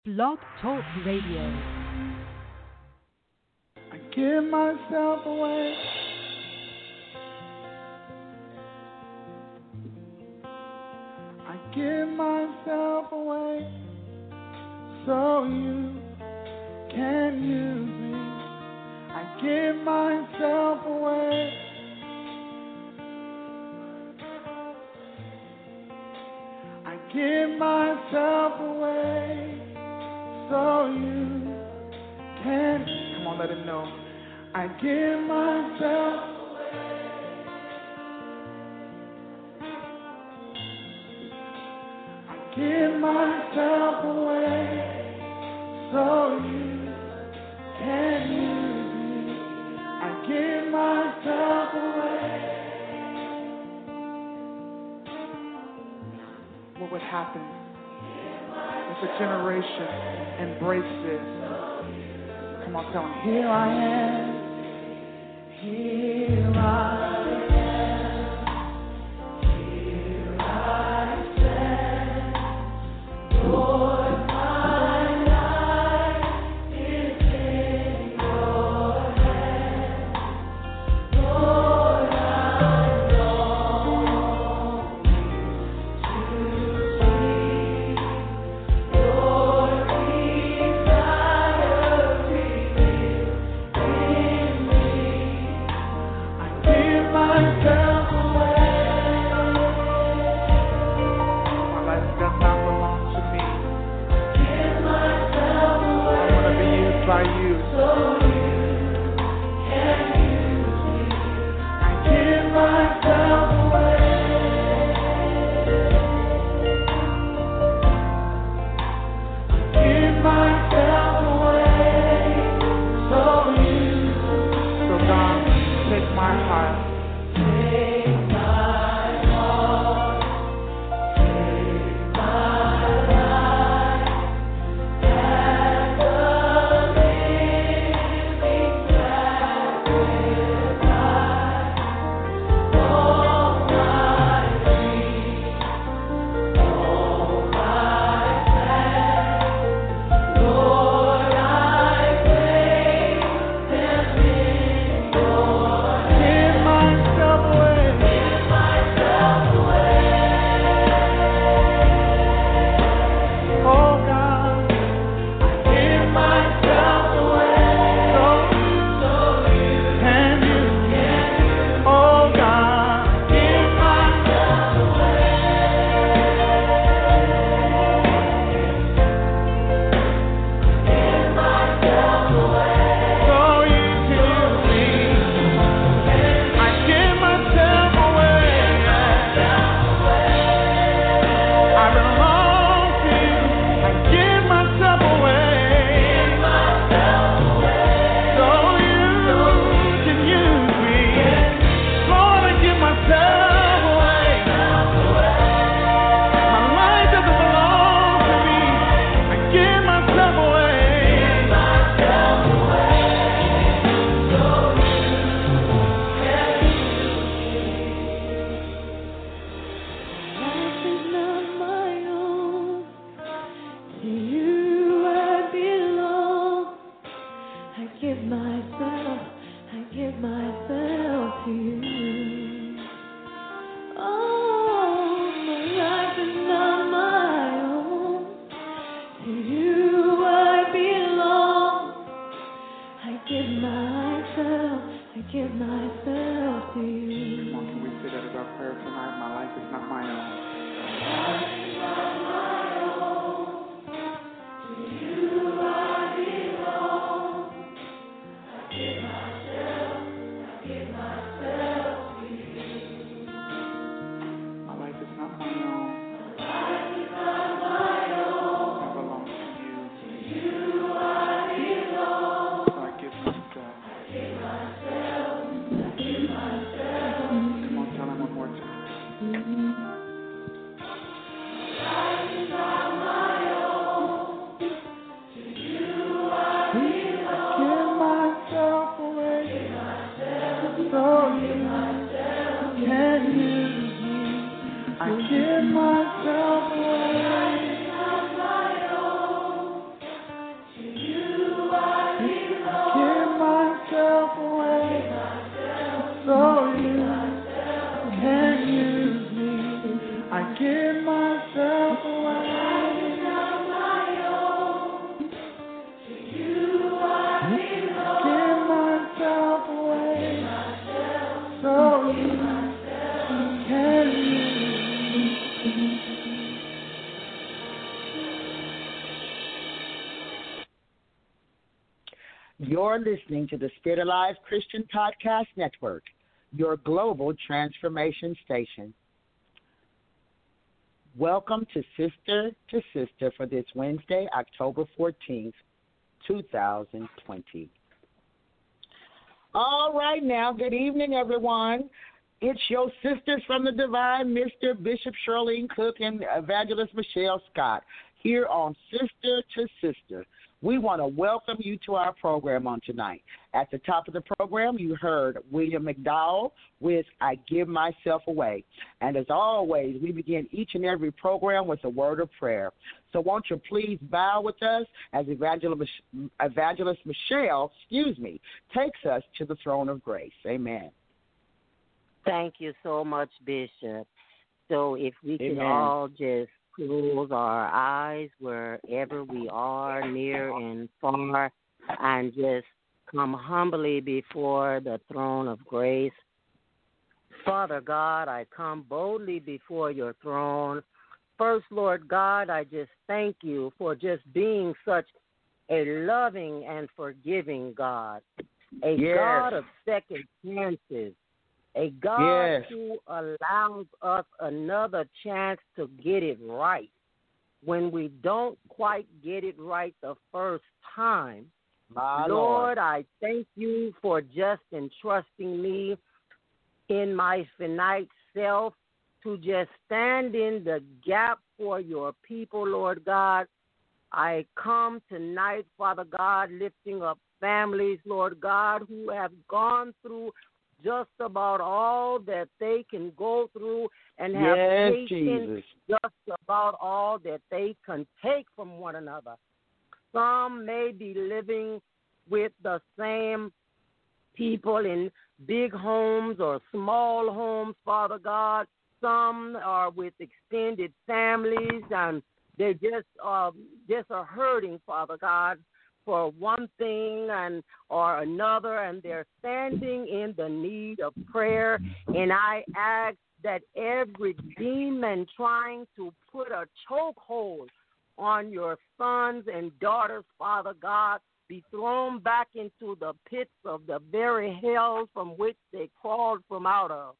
Blog Talk Radio. I give myself away. I give myself away so you can use me. I give myself away. I give myself away so you can. Come on, let him know. I give myself away. I give myself away so you can use me. I give myself away. What would happen if a generation embraced this? Come on, tell them, here I am. Here I am. Here I stand. Lord, my life is in your hands. Lord, I long to see your desire revealed in me. I give myself away. My life does not belong to me. Give myself away. I want to be used by you. So you can use me. I give myself away. Give myself away. So God, take my heart. Take my heart. Take my life. As a living sacrifice. All my dreams, all my plans, Lord, I place them in your hands. Give myself away. Give myself away. Oh God, I give myself away so you can use me. Oh God, I give myself away. Give myself away so you can use me. I give myself away. I belong to you. I give myself away so you can use me. Lord, I give myself away. My life doesn't belong to me. I give myself away. Life is not my own. To you I belong. I give myself to you. Oh, my life is not my own. To you I belong. I give myself to you. Come on, can we say that as our prayer tonight? My life is not my own. My life is not my own. I belong to you. So I give myself. Come on, tell him one more time. You're listening to the Spirit Alive Christian Podcast Network, your global transformation station. Welcome to Sister for this Wednesday, October 14th, 2020. All right now, good evening, everyone. It's your sisters from the divine, Mr. Bishop Shirley Cook and Evangelist Michelle Scott, here on Sister to Sister. We want to welcome you to our program on tonight. At the top of the program, you heard William McDowell with I Give Myself Away. And as always, we begin each and every program with a word of prayer. So won't you please bow with us as Evangelist Michelle, takes us to the throne of grace. Amen. Thank you so much, Bishop. So if we can all just close our eyes wherever we are, near and far, and just come humbly before the throne of grace. Father God, I come boldly before your throne. First, Lord God, I just thank you for just being such a loving and forgiving God, a God of second chances, a God who allows us another chance to get it right when we don't quite get it right the first time. My Lord, I thank you for just entrusting me in my finite self to just stand in the gap for your people, Lord God. I come tonight, Father God, lifting up families, Lord God, who have gone through just about all that they can go through and have taken just about all that they can take from one another. Some may be living with the same people in big homes or small homes, Father God. Some are with extended families, and they just are hurting, Father God, for one thing or another, and they're standing in the need of prayer. And I ask that every demon trying to put a chokehold on your sons and daughters, Father God, be thrown back into the pits of the very hell from which they crawled from out of.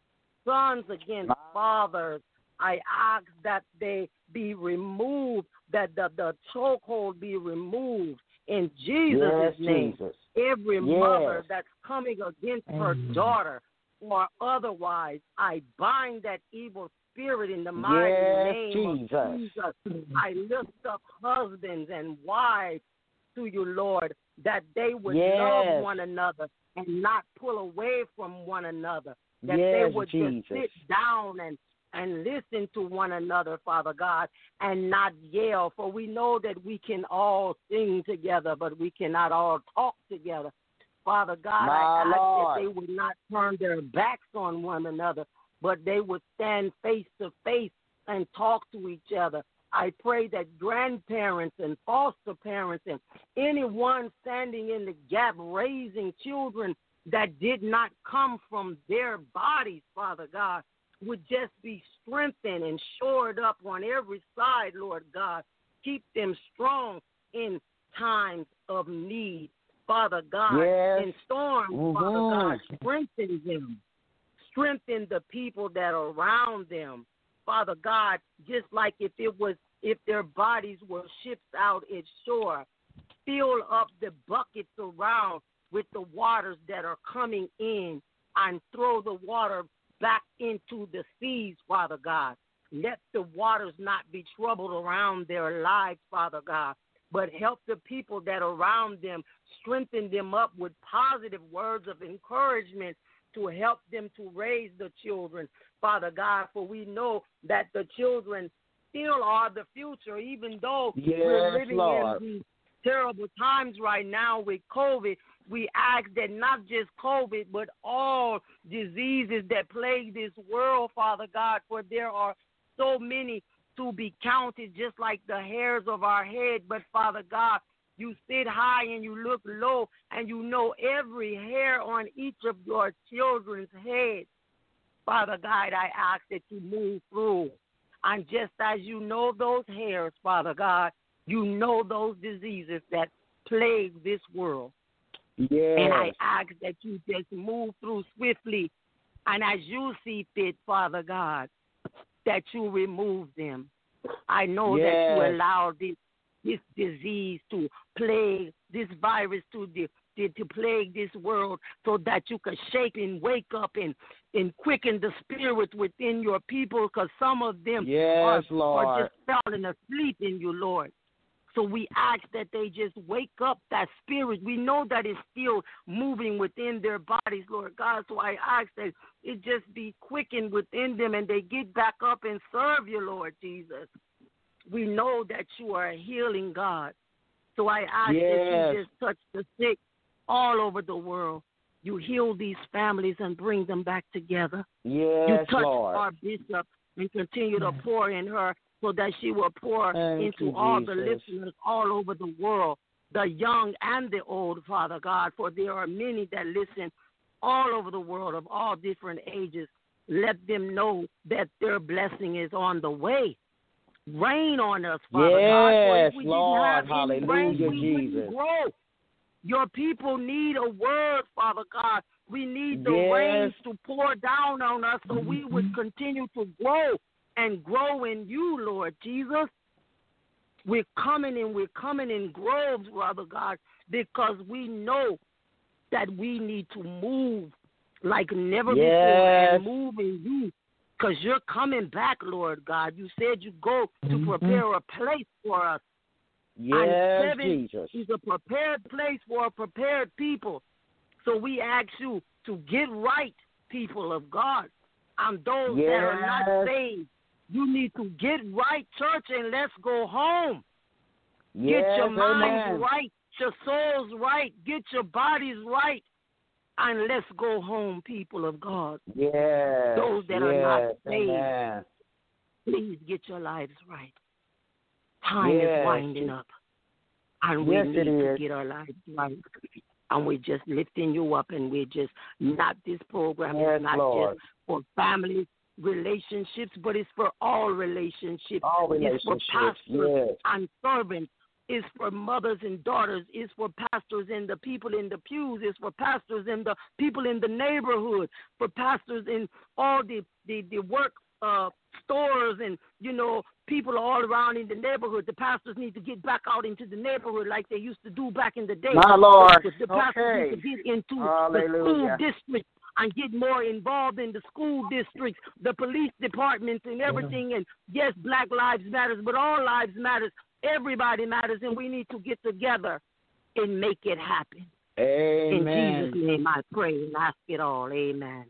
Sons against fathers, I ask that they be removed, that the chokehold be removed. In Jesus' name, every mother that's coming against her daughter or otherwise, I bind that evil spirit in the mighty name of Jesus. I lift up husbands and wives to you, Lord, that they would love one another and not pull away from one another, that they would just sit down and listen to one another, Father God, and not yell. For we know that we can all sing together, but we cannot all talk together. Father God, I ask that they would not turn their backs on one another, but they would stand face to face and talk to each other. I pray that grandparents and foster parents and anyone standing in the gap raising children that did not come from their bodies, Father God, would just be strengthened and shored up on every side, Lord God. Keep them strong in times of need, Father God. In storms, Father God, strengthen them. Strengthen the people that are around them, Father God, just like if their bodies were ships out at shore, fill up the buckets around with the waters that are coming in and throw the water back into the seas, Father God. Let the waters not be troubled around their lives, Father God, but help the people that are around them, strengthen them up with positive words of encouragement to help them to raise the children, Father God, for we know that the children still are the future, even though we're living in these terrible times right now with COVID. We ask that not just COVID, but all diseases that plague this world, Father God, for there are so many to be counted just like the hairs of our head. But, Father God, you sit high and you look low, and you know every hair on each of your children's heads. Father God, I ask that you move through. And just as you know those hairs, Father God, you know those diseases that plague this world. Yes. And I ask that you just move through swiftly. And as you see fit, Father God, that you remove them. I know that you allow this disease to plague, this virus to plague this world so that you can shake and wake up and quicken the spirit within your people, because some of them are just falling asleep in you, Lord. So we ask that they just wake up that spirit. We know that it's still moving within their bodies, Lord God. So I ask that it just be quickened within them and they get back up and serve you, Lord Jesus. We know that you are a healing God. So I ask that you just touch the sick all over the world. You heal these families and bring them back together. Yes, you touch Lord. our bishop and continue to pour in her, so that she will pour into all the listeners all over the world, the young and the old, Father God, for there are many that listen all over the world of all different ages. Let them know that their blessing is on the way. Rain on us, Father God. For if we Lord, didn't have any rain, we wouldn't grow. Your people need a word, Father God. We need the rains to pour down on us so we would continue to grow and grow in you, Lord Jesus. We're coming in groves, Father God, because we know that we need to move like never before and move in you, because you're coming back, Lord God. You said you go to prepare a place for us. Yes, and heaven Jesus. is a prepared place for a prepared people. So we ask you to get right, people of God, and those that are not saved. You need to get right, church, and let's go home. Get your minds right, your souls right, get your bodies right, and let's go home, people of God. Those that are not saved, please get your lives right. Time is winding up, and we need to get our lives right. And we're just lifting you up, and we're just not this program is not just for families, relationships, but it's for all relationships. It's for pastors and servants. It's for mothers and daughters. It's for pastors and the people in the pews. It's for pastors and the people in the neighborhood. For pastors in all the work stores and, people all around in the neighborhood. The pastors need to get back out into the neighborhood like they used to do back in the day. My Lord. The pastors need to get into the school district and get more involved in the school districts, the police departments and everything. And yes, Black Lives Matter, but all lives matters. Everybody matters, and we need to get together and make it happen. Amen. In Jesus' name I pray and ask it all. Amen.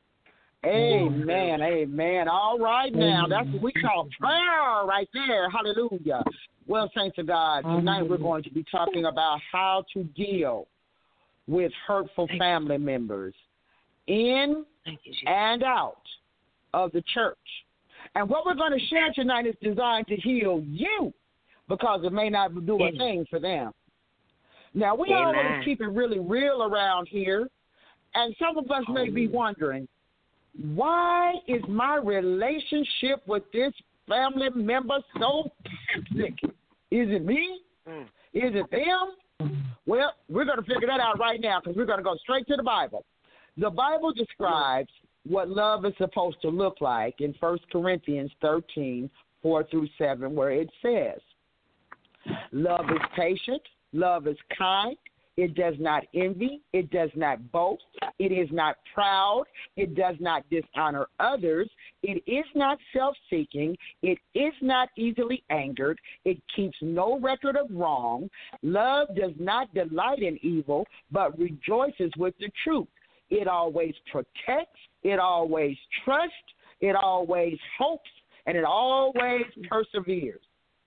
Amen. Amen. All right now. That's what we call prayer right there. Hallelujah. Well, saints of God, tonight we're going to be talking about how to deal with hurtful family members in and out of the church. And what we're going to share tonight is designed to heal you, because it may not do a thing for them. Now, we always keep it really real around here, and some of us may be wondering, why is my relationship with this family member so toxic? Is it me? Is it them? Well, we're going to figure that out right now, because we're going to go straight to the Bible. The Bible describes what love is supposed to look like in 1 Corinthians 13, 4-7, where it says, love is patient, love is kind, it does not envy, it does not boast, it is not proud, it does not dishonor others, it is not self-seeking, it is not easily angered, it keeps no record of wrong, love does not delight in evil, but rejoices with the truth. It always protects, it always trusts, it always hopes, and it always perseveres.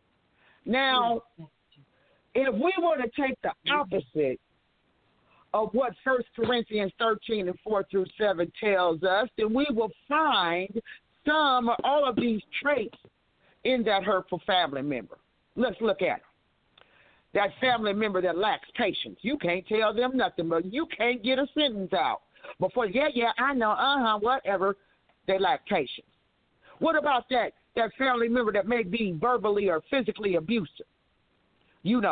Now, if we were to take the opposite of what 1 Corinthians 13, 4-7 tells us, then we will find some or all of these traits in that hurtful family member. Let's look at it. That family member that lacks patience. You can't tell them nothing, but you can't get a sentence out. Before, I know, whatever, they lack patience. What about that family member that may be verbally or physically abusive?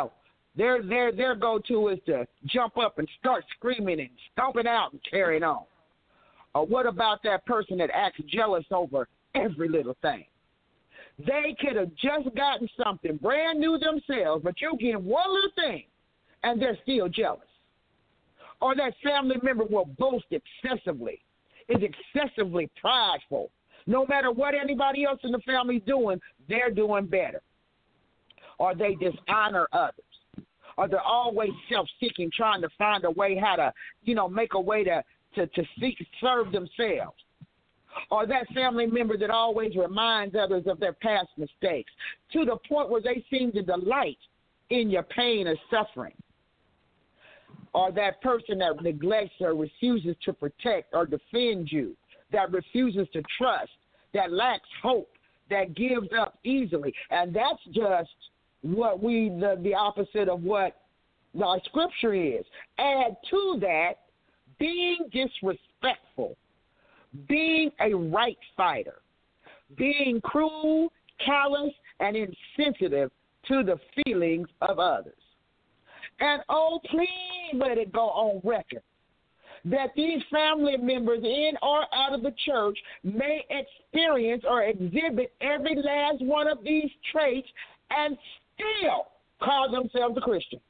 Their go-to is to jump up and start screaming and stomping out and carrying on. Or what about that person that acts jealous over every little thing? They could have just gotten something brand new themselves, but you get one little thing, and they're still jealous. Or that family member will boast excessively, is excessively prideful. No matter what anybody else in the family is doing, they're doing better. Or they dishonor others. Or they're always self-seeking, trying to find a way how to, make a way to serve themselves. Or that family member that always reminds others of their past mistakes to the point where they seem to delight in your pain or suffering. Or that person that neglects or refuses to protect or defend you, that refuses to trust, that lacks hope, that gives up easily. And that's just what the opposite of what our scripture is. Add to that being disrespectful, being a right fighter, being cruel, callous, and insensitive to the feelings of others. And please let it go on record that these family members in or out of the church may experience or exhibit every last one of these traits and still call themselves a Christian.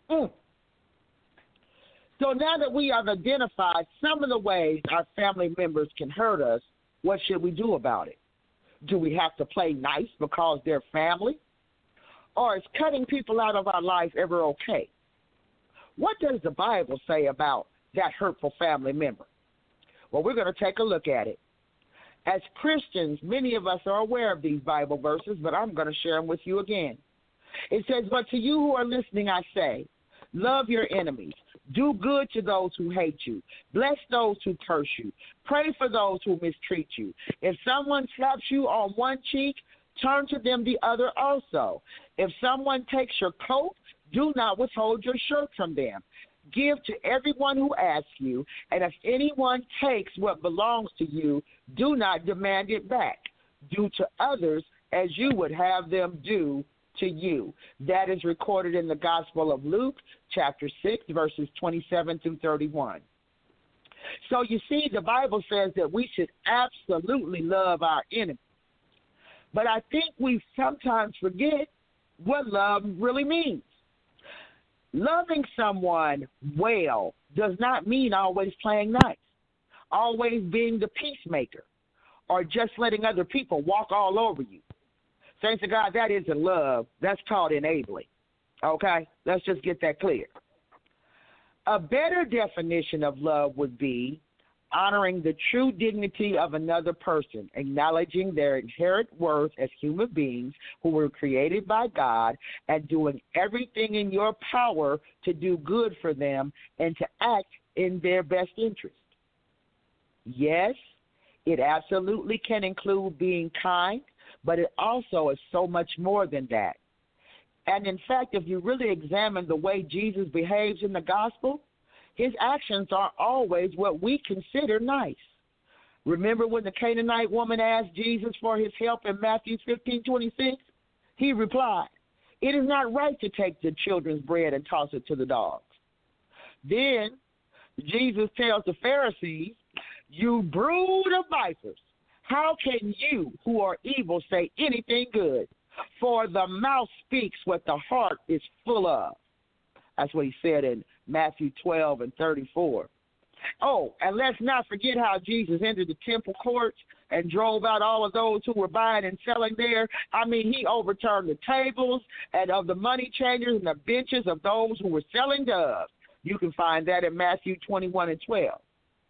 So now that we have identified some of the ways our family members can hurt us, what should we do about it? Do we have to play nice because they're family? Or is cutting people out of our life ever okay? What does the Bible say about that hurtful family member? Well, we're going to take a look at it. As Christians, many of us are aware of these Bible verses, but I'm going to share them with you again. It says, "But to you who are listening, I say, love your enemies. Do good to those who hate you. Bless those who curse you. Pray for those who mistreat you. If someone slaps you on one cheek, turn to them the other also. If someone takes your coat, do not withhold your shirt from them. Give to everyone who asks you, and if anyone takes what belongs to you, do not demand it back. Do to others as you would have them do to you." That is recorded in the Gospel of Luke, chapter 6, verses 27 through 31. So you see, the Bible says that we should absolutely love our enemies. But I think we sometimes forget what love really means. Loving someone well does not mean always playing nice, always being the peacemaker, or just letting other people walk all over you. Saints of God, that isn't love. That's called enabling. Okay? Let's just get that clear. A better definition of love would be honoring the true dignity of another person, acknowledging their inherent worth as human beings who were created by God, and doing everything in your power to do good for them and to act in their best interest. Yes, it absolutely can include being kind, but it also is so much more than that. And in fact, if you really examine the way Jesus behaves in the gospel, his actions are always what we consider nice. Remember when the Canaanite woman asked Jesus for his help in Matthew 15:26? He replied, "It is not right to take the children's bread and toss it to the dogs." Then Jesus tells the Pharisees, "You brood of vipers, how can you who are evil say anything good? For the mouth speaks what the heart is full of." That's what he said in Matthew 12 and 34. Oh, and let's not forget how Jesus entered the temple courts and drove out all of those who were buying and selling there. I mean, he overturned the tables and of the money changers and the benches of those who were selling doves. You can find that in Matthew 21 and 12.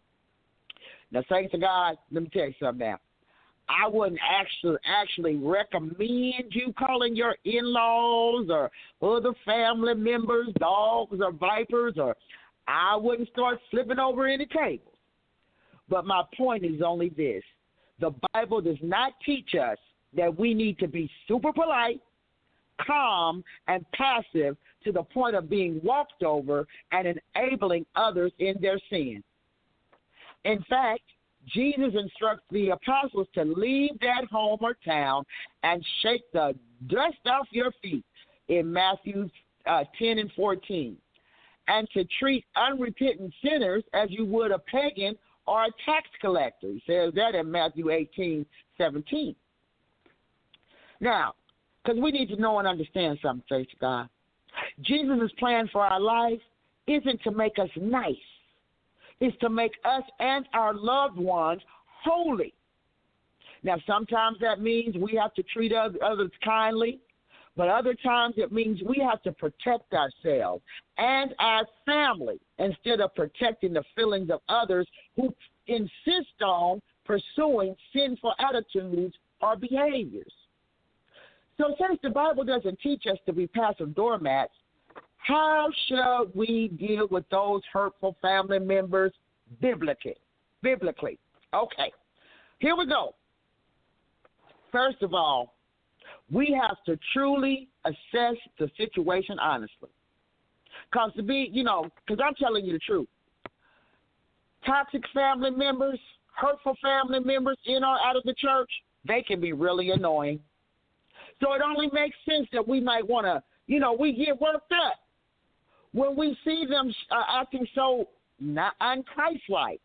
Now, saints of God, let me tell you something now. I wouldn't actually recommend you calling your in-laws or other family members dogs or vipers, or I wouldn't start flipping over any tables. But my point is only this. The Bible does not teach us that we need to be super polite, calm, and passive to the point of being walked over and enabling others in their sin. In fact, Jesus instructs the apostles to leave that home or town and shake the dust off your feet in Matthew 10 and 14. And to treat unrepentant sinners as you would a pagan or a tax collector. He says that in Matthew 18:17. Now, because we need to know and understand something, faith to God. Jesus' plan for our life isn't to make us nice. It's to make us and our loved ones holy. Now, sometimes that means we have to treat others kindly, but other times it means we have to protect ourselves and our family instead of protecting the feelings of others who insist on pursuing sinful attitudes or behaviors. So since the Bible doesn't teach us to be passive doormats, how should we deal with those hurtful family members biblically? Okay, here we go. First of all, we have to truly assess the situation honestly. Because I'm telling you the truth. Toxic family members, hurtful family members in or out of the church, they can be really annoying. So it only makes sense that we might want to, we get worked up when we see them acting so not un-Christ-like.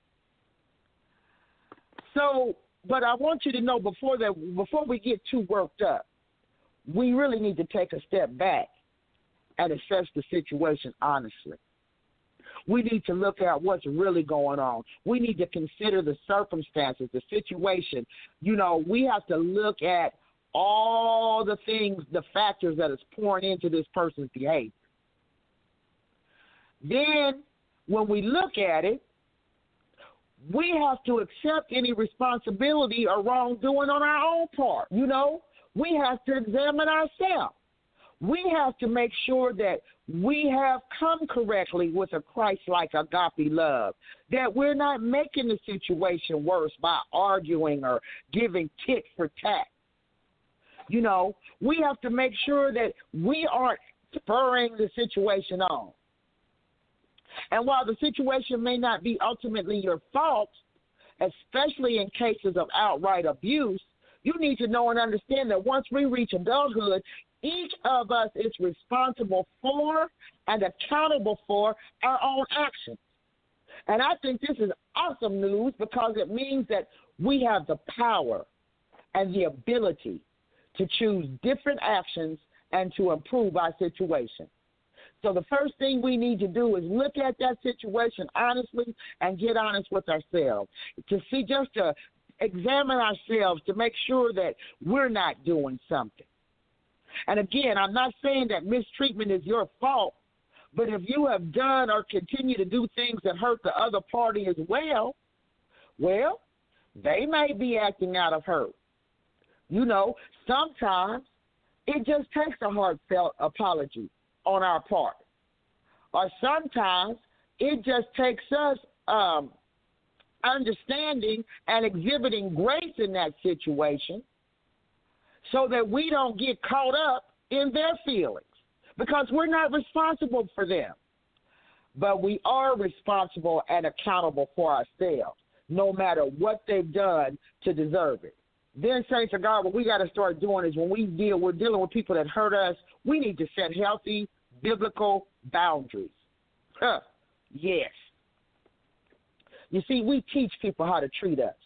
So, but I want you to know before we get too worked up, we really need to take a step back and assess the situation honestly. We need to look at what's really going on. We need to consider the circumstances, the situation. We have to look at all the things, the factors that is pouring into this person's behavior. Then, when we look at it, we have to accept any responsibility or wrongdoing on our own part. We have to examine ourselves. We have to make sure that we have come correctly with a Christ-like agape love, that we're not making the situation worse by arguing or giving tit for tat. We have to make sure that we aren't spurring the situation on. And while the situation may not be ultimately your fault, especially in cases of outright abuse, you need to know and understand that once we reach adulthood, each of us is responsible for and accountable for our own actions. And I think this is awesome news because it means that we have the power and the ability to choose different actions and to improve our situation. So the first thing we need to do is look at that situation honestly and get honest with ourselves, to examine ourselves to make sure that we're not doing something. And again, I'm not saying that mistreatment is your fault, but if you have done or continue to do things that hurt the other party as well, they may be acting out of hurt. Sometimes it just takes a heartfelt apology on our part. Or sometimes it just takes us understanding and exhibiting grace in that situation so that we don't get caught up in their feelings because we're not responsible for them. But we are responsible and accountable for ourselves, no matter what they've done to deserve it. Then, saints of God, what we got to start doing is when we're dealing with people that hurt us, we need to set healthy, biblical boundaries. Yes. You see, we teach people how to treat us.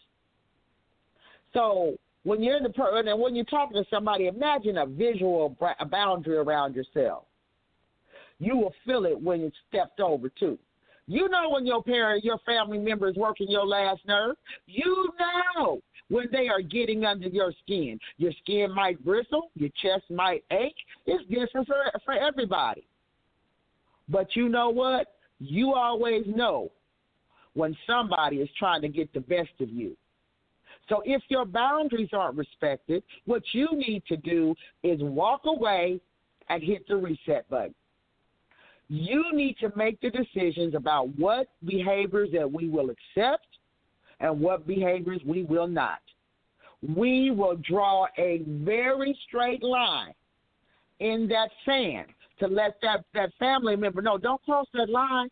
So when you're when you're talking to somebody, imagine a visual boundary around yourself. You will feel it when it's stepped over too. When your family member is working your last nerve. When they are getting under your skin. Your skin might bristle. Your chest might ache. It's different for everybody. But you know what? You always know when somebody is trying to get the best of you. So if your boundaries aren't respected, what you need to do is walk away and hit the reset button. You need to make the decisions about what behaviors that we will accept and what behaviors we will not. We will draw a very straight line in that sand to let that family member know, don't cross that line.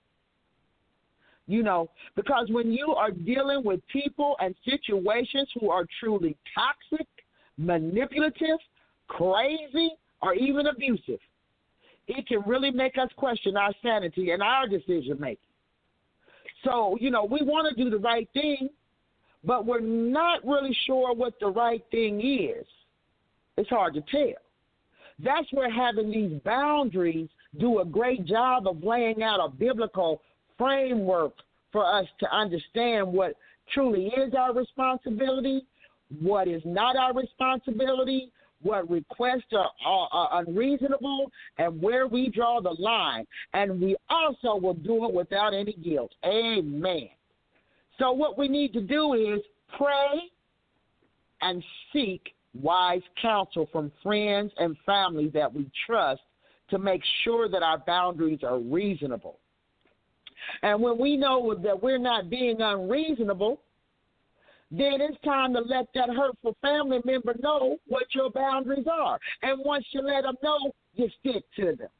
Because when you are dealing with people and situations who are truly toxic, manipulative, crazy, or even abusive, it can really make us question our sanity and our decision making. So, we want to do the right thing, but we're not really sure what the right thing is. It's hard to tell. That's where having these boundaries do a great job of laying out a biblical framework for us to understand what truly is our responsibility, what is not our responsibility, what requests are unreasonable, and where we draw the line. And we also will do it without any guilt. Amen. So what we need to do is pray and seek wise counsel from friends and family that we trust to make sure that our boundaries are reasonable. And when we know that we're not being unreasonable, then it's time to let that hurtful family member know what your boundaries are. And once you let them know, you stick to them.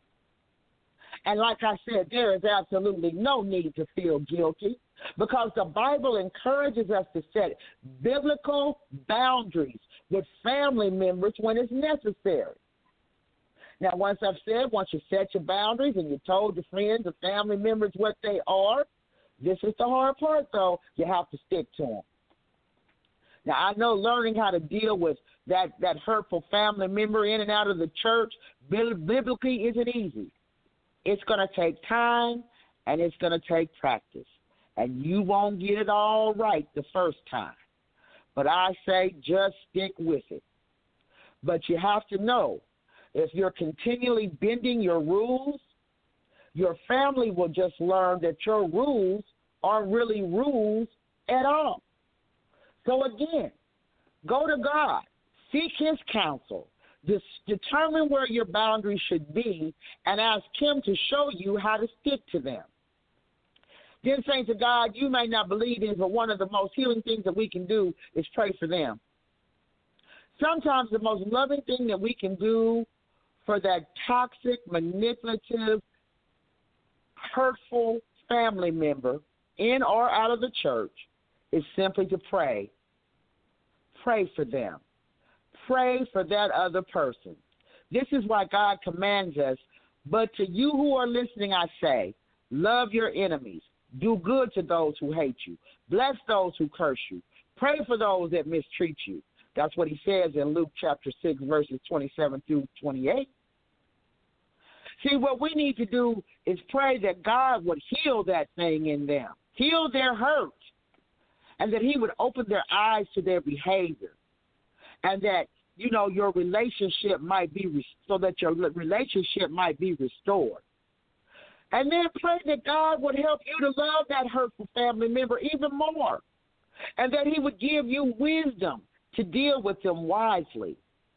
And like I said, there is absolutely no need to feel guilty because the Bible encourages us to set biblical boundaries with family members when it's necessary. Now, once you set your boundaries and you told your friends or family members what they are, this is the hard part, though. You have to stick to them. Now, I know learning how to deal with that hurtful family member in and out of the church biblically isn't easy. It's going to take time and it's going to take practice. And you won't get it all right the first time. But I say just stick with it. But you have to know, if you're continually bending your rules, your family will just learn that your rules aren't really rules at all. So again, go to God, seek his counsel, determine where your boundaries should be, and ask him to show you how to stick to them. Then, saints of God, you may not believe this, but one of the most healing things that we can do is pray for them. Sometimes the most loving thing that we can do for that toxic, manipulative, hurtful family member in or out of the church is simply to pray. Pray for them. Pray for that other person. This is why God commands us, but to you who are listening, I say, love your enemies. Do good to those who hate you. Bless those who curse you. Pray for those that mistreat you. That's what he says in Luke chapter 6, verses 27 through 28. See, what we need to do is pray that God would heal that thing in them, heal their hurt, and that he would open their eyes to their behavior, and that, your relationship might be, so that your relationship might be restored. And then pray that God would help you to love that hurtful family member even more, and that he would give you wisdom to deal with them wisely.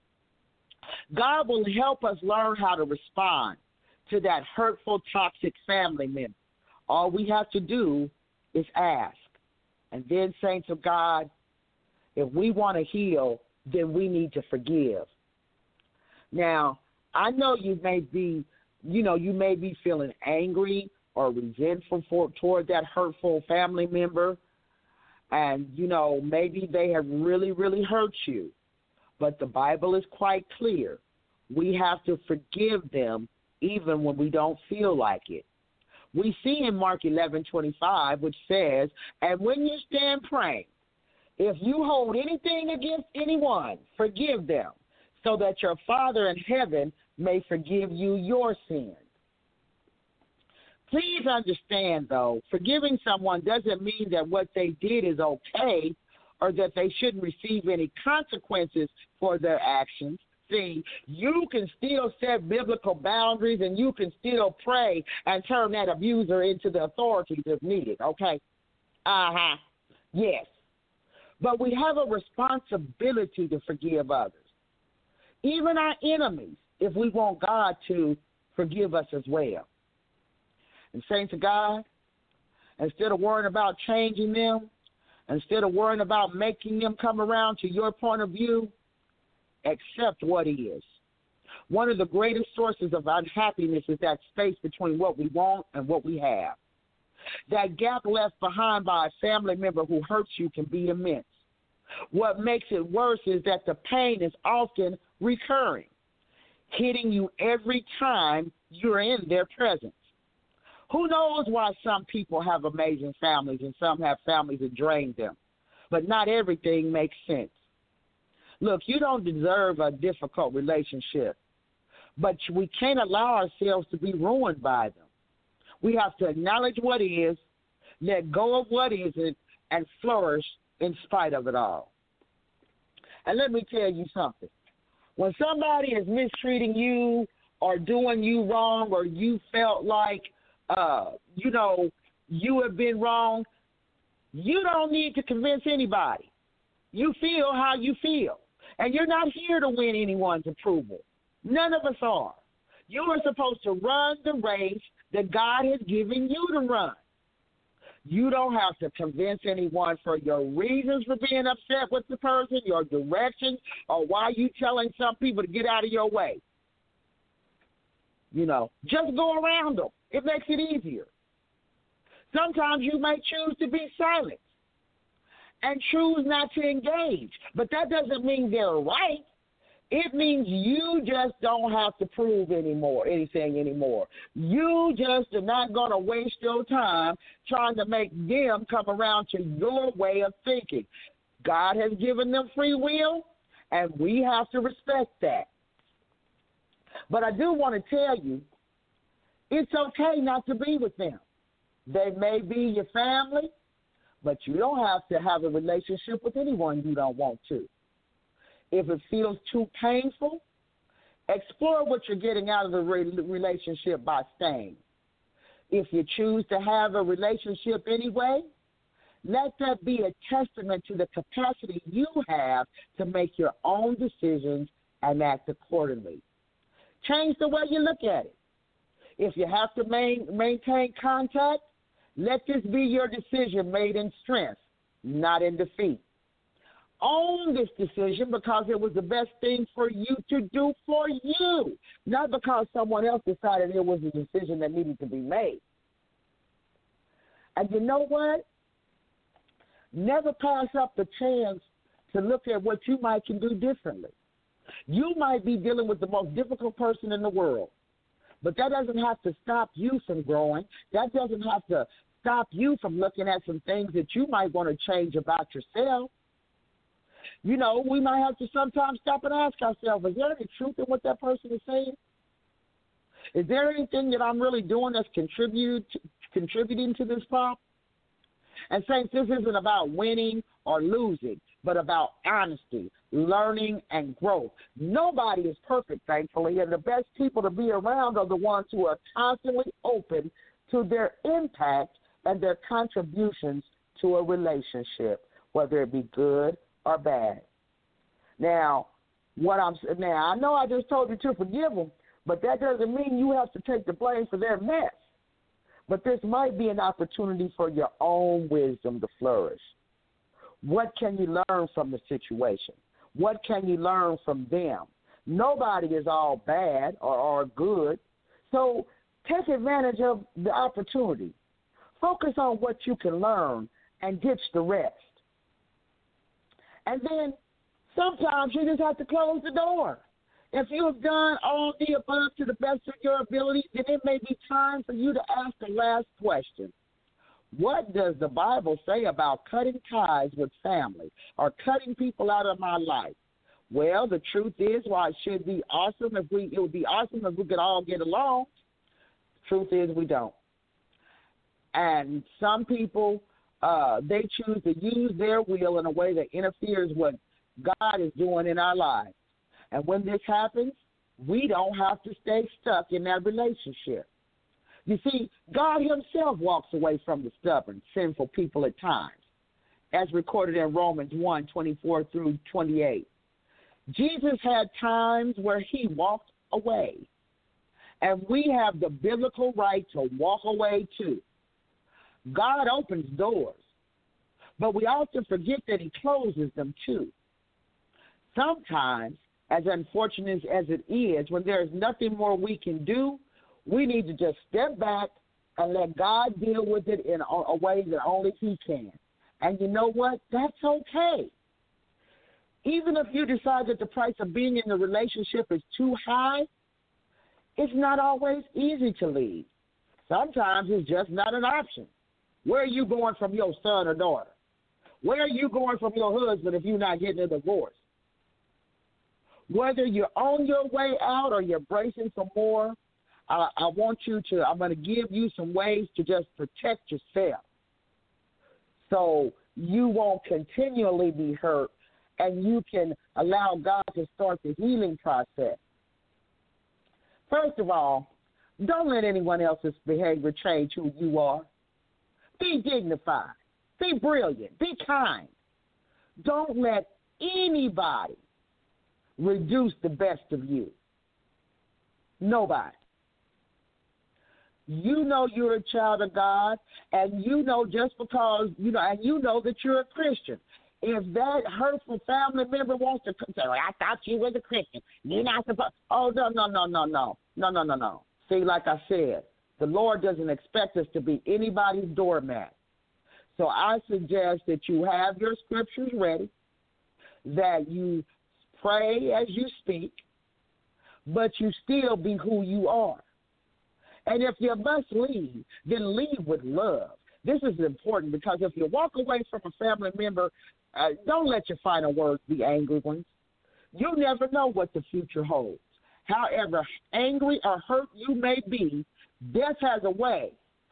God will help us learn how to respond to that hurtful, toxic family member. All we have to do is ask. And then, saints of God, if we want to heal, then we need to forgive. Now, I know you may be feeling angry or resentful toward that hurtful family member. And, maybe they have really, really hurt you. But the Bible is quite clear. We have to forgive them even when we don't feel like it. We see in Mark 11:25, which says, and when you stand praying, if you hold anything against anyone, forgive them, so that your Father in heaven may forgive you your sins. Please understand, though, forgiving someone doesn't mean that what they did is okay or that they shouldn't receive any consequences for their actions. See, you can still set biblical boundaries and you can still pray and turn that abuser into the authorities if needed, okay? Yes. But we have a responsibility to forgive others, even our enemies, if we want God to forgive us as well. And saints of God, instead of worrying about changing them, instead of worrying about making them come around to your point of view, accept what is. One of the greatest sources of unhappiness is that space between what we want and what we have. That gap left behind by a family member who hurts you can be immense. What makes it worse is that the pain is often recurring. hitting you every time you're in their presence. Who knows why some people have amazing families and some have families that drain them? But not everything makes sense. Look, you don't deserve a difficult relationship, but we can't allow ourselves to be ruined by them. We have to acknowledge what is, let go of what isn't, and flourish in spite of it all. And let me tell you something. When somebody is mistreating you or doing you wrong, or you felt like, you have been wrong, you don't need to convince anybody. You feel how you feel. And you're not here to win anyone's approval. None of us are. You are supposed to run the race that God has given you to run. You don't have to convince anyone for your reasons for being upset with the person, your direction, or why you telling some people to get out of your way. Just go around them. It makes it easier. Sometimes you may choose to be silent and choose not to engage, but that doesn't mean they're right. It means you just don't have to prove anything anymore. You just are not going to waste your time trying to make them come around to your way of thinking. God has given them free will, and we have to respect that. But I do want to tell you, it's okay not to be with them. They may be your family, but you don't have to have a relationship with anyone you don't want to. If it feels too painful, explore what you're getting out of the relationship by staying. If you choose to have a relationship anyway, let that be a testament to the capacity you have to make your own decisions and act accordingly. Change the way you look at it. If you have to maintain contact, let this be your decision made in strength, not in defeat. Own this decision because it was the best thing for you to do for you, not because someone else decided it was a decision that needed to be made. And you know what? Never pass up the chance to look at what you might can do differently. You might be dealing with the most difficult person in the world, but that doesn't have to stop you from growing. That doesn't have to stop you from looking at some things that you might want to change about yourself. We might have to sometimes stop and ask ourselves, is there any truth in what that person is saying? Is there anything that I'm really doing that's contributing to this problem? And saints, this isn't about winning or losing, but about honesty, learning, and growth. Nobody is perfect, thankfully, and the best people to be around are the ones who are constantly open to their impact and their contributions to a relationship, whether it be good or bad. Now, I know I just told you to forgive them, but that doesn't mean you have to take the blame for their mess. But this might be an opportunity for your own wisdom to flourish. What can you learn from the situation? What can you learn from them? Nobody is all bad or good, so take advantage of the opportunity. Focus on what you can learn and ditch the rest. And then sometimes you just have to close the door. If you have done all the above to the best of your ability, then it may be time for you to ask the last question. What does the Bible say about cutting ties with family or cutting people out of my life? Well, the truth is, while it would be awesome if we could all get along, the truth is we don't. And some people, they choose to use their will in a way that interferes with what God is doing in our lives. And when this happens, we don't have to stay stuck in that relationship. You see, God himself walks away from the stubborn, sinful people at times, as recorded in Romans 1:24 through 28. Jesus had times where he walked away, and we have the biblical right to walk away too. God opens doors, but we often forget that he closes them too. Sometimes, as unfortunate as it is, when there is nothing more we can do, we need to just step back and let God deal with it in a way that only he can. And you know what? That's okay. Even if you decide that the price of being in the relationship is too high, It's not always easy to leave. Sometimes it's just not an option. Where are you going from your son or daughter? Where are you going from your husband if you're not getting a divorce? Whether you're on your way out or you're bracing for more, I'm going to give you some ways to just protect yourself so you won't continually be hurt and you can allow God to start the healing process. First of all, don't let anyone else's behavior change who you are. Be dignified. Be brilliant. Be kind. Don't let anybody reduce the best of you. Nobody. You know you're a child of God, and you know just because, and you know that you're a Christian. If that hurtful family member wants to say, well, I thought you was a Christian. You're not supposed. Oh, no. See, like I said, the Lord doesn't expect us to be anybody's doormat. So I suggest that you have your scriptures ready, that you pray as you speak, but you still be who you are. And if you must leave, then leave with love. This is important because if you walk away from a family member, don't let your final words be angry ones. You never know what the future holds. However angry or hurt you may be, death has a way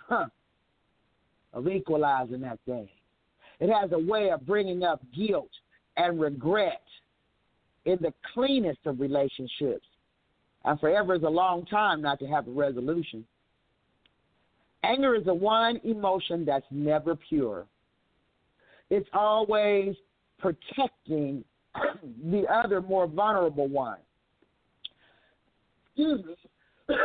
of equalizing that thing. It has a way of bringing up guilt and regret in the cleanest of relationships. And forever is a long time not to have a resolution. Anger is the one emotion that's never pure. It's always protecting the other more vulnerable one. Excuse me.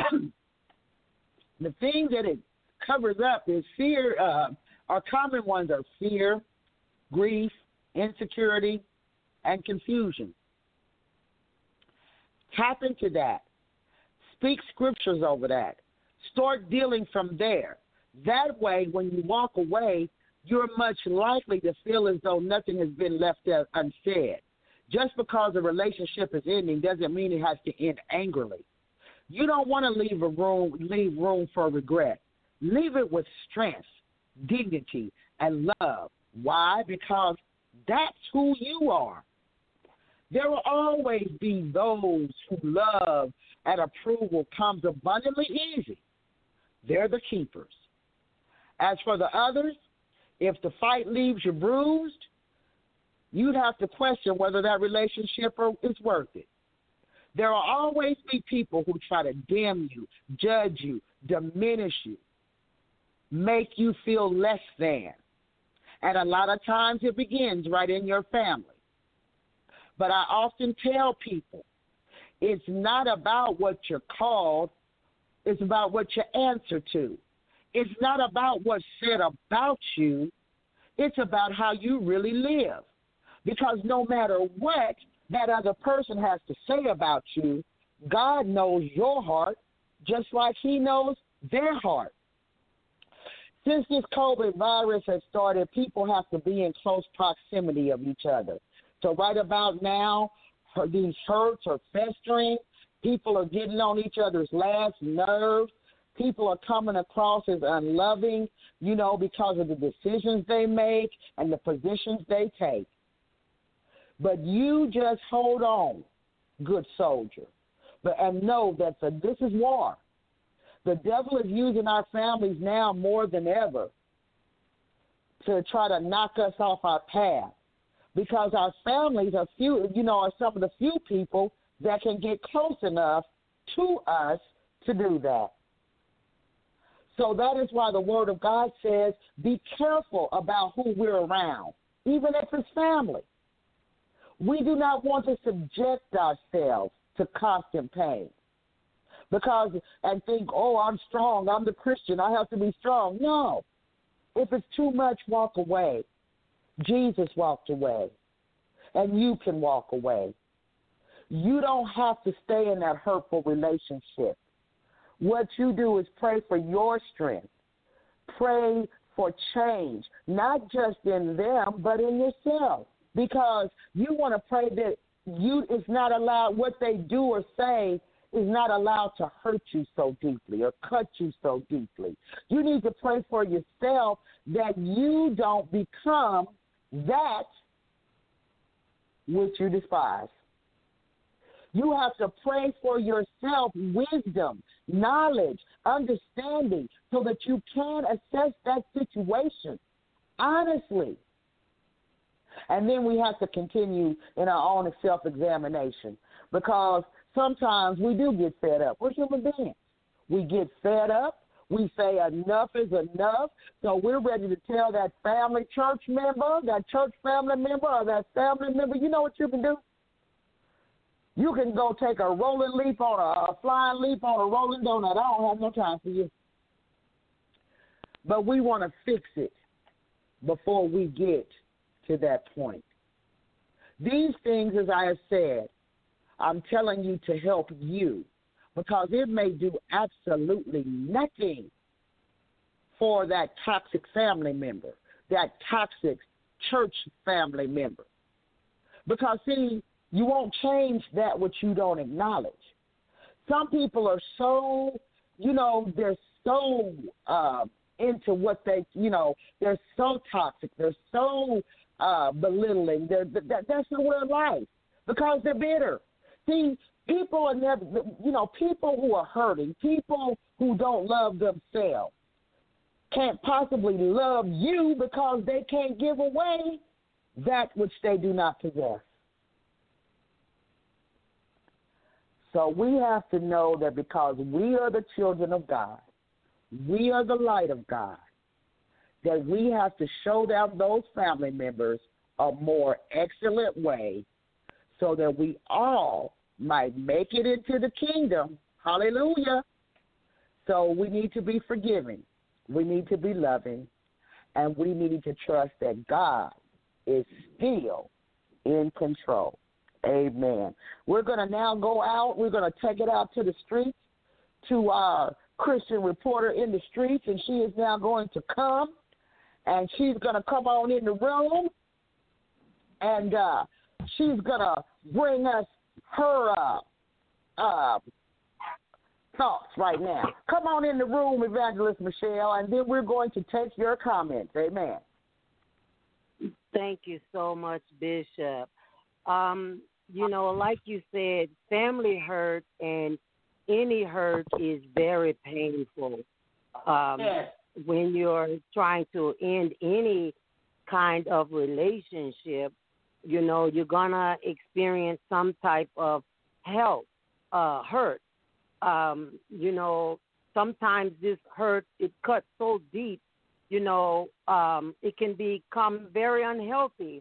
The thing that it covers up is fear. Our common ones are fear, grief, insecurity, and confusion. Tap into that. Speak scriptures over that. Start dealing from there. That way, when you walk away, you're much likely to feel as though nothing has been left unsaid. Just because a relationship is ending doesn't mean it has to end angrily. You don't want to leave room for regret. Leave it with strength, dignity, and love. Why? Because that's who you are. There will always be those who love and approval comes abundantly easy. They're the keepers. As for the others, if the fight leaves you bruised, you'd have to question whether that relationship is worth it. There will always be people who try to dim you, judge you, diminish you, make you feel less than. And a lot of times it begins right in your family. But I often tell people, it's not about what you're called, it's about what you answer to. It's not about what's said about you, it's about how you really live. Because no matter what that other person has to say about you, God knows your heart just like he knows their heart. Since this COVID virus has started, people have to be in close proximity of each other. So right about now, these hurts are festering. People are getting on each other's last nerves. People are coming across as unloving, because of the decisions they make and the positions they take. But you just hold on, good soldier, and know that this is war. The devil is using our families now more than ever to try to knock us off our path, because our families are some of the few people that can get close enough to us to do that. So that is why the Word of God says, be careful about who we're around, even if it's family. We do not want to subject ourselves to constant pain and think, I'm strong, I'm the Christian, I have to be strong. No. If it's too much, walk away. Jesus walked away, and you can walk away. You don't have to stay in that hurtful relationship. What you do is pray for your strength. Pray for change, not just in them, but in yourself. Because you want to pray that it's not allowed, what they do or say is not allowed to hurt you so deeply or cut you so deeply. You need to pray for yourself that you don't become that which you despise. You have to pray for yourself wisdom, knowledge, understanding, so that you can assess that situation honestly. And then we have to continue in our own self-examination, because sometimes we do get fed up. We're human beings. We get fed up. We say enough is enough. So we're ready to tell that family church member, that church family member, or that family member, you know what you can do? You can go take a rolling leap on a flying leap on a rolling donut. I don't have no time for you. But we want to fix it before we get to that point. These things, as I have said, I'm telling you to help you, because it may do absolutely nothing for that toxic family member, that toxic church family member. Because, see, you won't change that which you don't acknowledge. Some people are so, they're so into what they, they're so toxic. They're so belittling. That's the way of life, because they're bitter. See, people are never, people who are hurting, people who don't love themselves can't possibly love you, because they can't give away that which they do not possess. So we have to know that because we are the children of God, we are the light of God, that we have to show them, those family members, a more excellent way, so that we all might make it into the kingdom. Hallelujah. So we need to be forgiving. We need to be loving. And we need to trust that God is still in control. Amen. We're going to now go out. We're going to take it out to the streets, to our Christian reporter in the streets, and she is now going to come, and she's going to come on in the room, and she's going to bring us her thoughts right now. Come on in the room, Evangelist Michelle, and then we're going to take your comments. Amen. Thank you so much, Bishop. Like you said, family hurt and any hurt is very painful. Yes. When you're trying to end any kind of relationship, you're going to experience some type of hurt. Sometimes this hurt, it cuts so deep, it can become very unhealthy,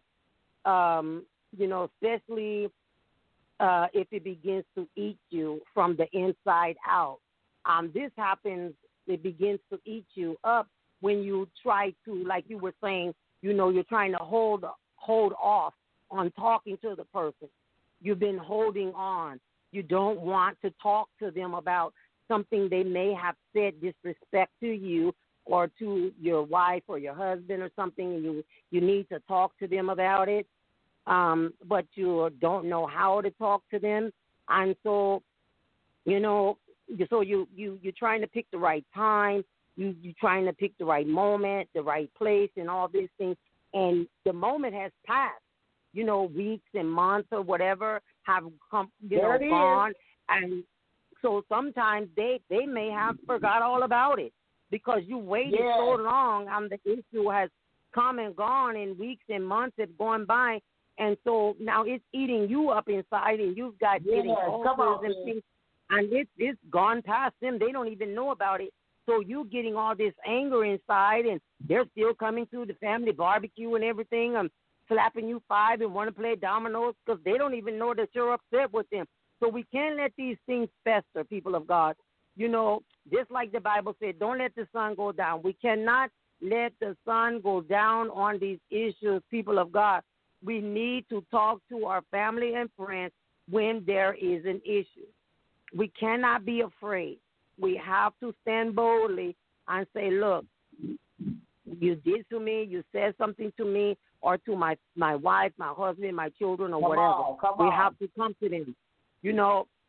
especially if it begins to eat you from the inside out. This happens, it begins to eat you up when you try to, like you were saying, you're trying to hold off on talking to the person. You've been holding on. You don't want to talk to them about something they may have said disrespect to you or to your wife or your husband or something, and you need to talk to them about it, but you don't know how to talk to them. And so, you're trying to pick the right time. You're trying to pick the right moment, the right place, and all these things. And the moment has passed. Weeks and months or whatever have come, gone. And so sometimes they may have forgot all about it because you waited so long and the issue has come and gone and weeks and months have gone by. And so now it's eating you up inside and you've got getting ulcers and things. And it's gone past them. They don't even know about it. So you getting all this anger inside and they're still coming to the family barbecue and everything. Slapping you five and want to play dominoes because they don't even know that you're upset with them. So we can't let these things fester, people of God. Just like the Bible said, don't let the sun go down. We cannot let the sun go down on these issues, people of God. We need to talk to our family and friends when there is an issue. We cannot be afraid. We have to stand boldly and say, look, you did to me, you said something to me, or to my wife, my husband, my children, or whatever. We have to come to them.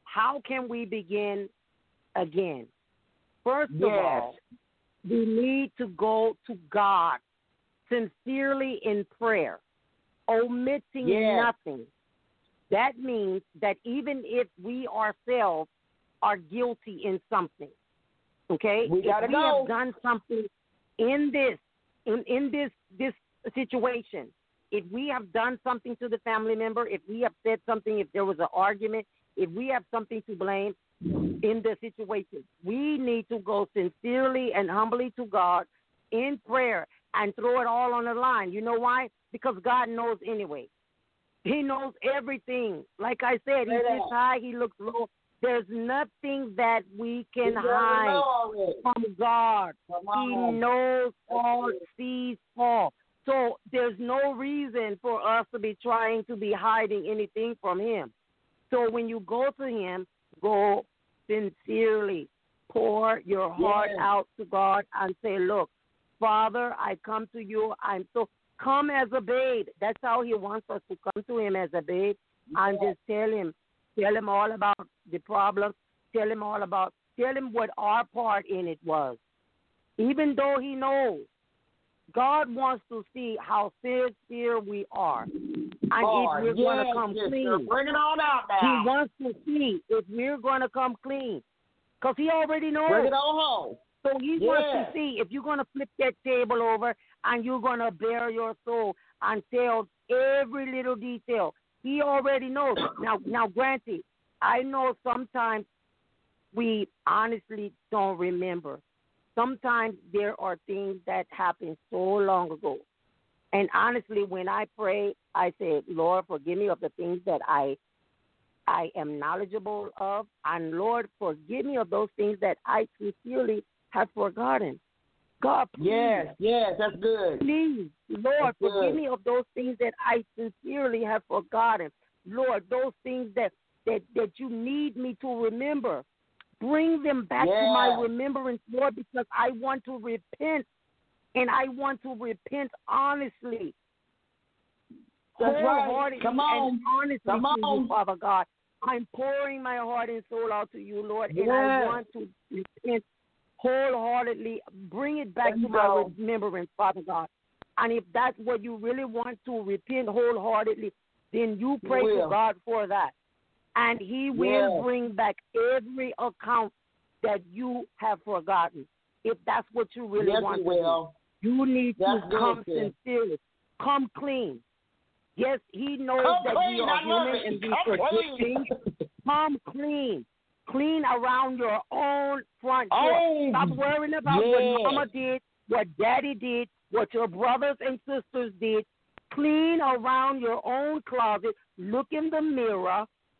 how can we begin again? First of all, we need to go to God sincerely in prayer, omitting nothing. That means that even if we ourselves are guilty in something, okay, we gotta if we go. have done something in this situation, if we have done something to the family member, if we have said something, if there was an argument, if we have something to blame in the situation, we need to go sincerely and humbly to God in prayer and throw it all on the line. You know why? Because God knows anyway. He knows everything. Like I said, he sits high, he looks low. There's nothing that we can hide from God. He knows all, sees all. So there's no reason for us to be trying to be hiding anything from him. So when you go to him, go sincerely. Pour your heart out to God and say, look, Father, I come to you. Come as a babe. That's how he wants us to come to him, as a babe, and just tell him all about the problem. Tell him what our part in it was. Even though he knows, God wants to see how sincere we are. And if we're going to come clean. Bring it on out now. He wants to see if we're going to come clean. Because he already knows. Bring it on home. So he wants to see if you're going to flip that table over and you're going to bare your soul and tell every little detail. He already knows. Now, granted, I know sometimes we honestly don't remember. Sometimes there are things that happened so long ago. And honestly, when I pray, I say, Lord, forgive me of the things that I am knowledgeable of. And Lord, forgive me of those things that I sincerely have forgotten. God, please. Yes, that's good. Please, Lord, forgive me of those things that I sincerely have forgotten. Lord, those things that you need me to remember. Bring them back to my remembrance, Lord, because I want to repent, and I want to repent honestly. That's right. Come on. And honestly to you, Father God. I'm pouring my heart and soul out to you, Lord, and I want to repent wholeheartedly. Bring it back to my remembrance, Father God. And if that's what you really want to repent wholeheartedly, then you pray to God for that. And he will bring back every account that you have forgotten. If that's what you really want to do. You need to come sincerely. Come clean. Yes, he knows that we are human and we forget things. Come clean. Clean around your own front door. Stop worrying about what mama did, what daddy did, what your brothers and sisters did. Clean around your own closet. Look in the mirror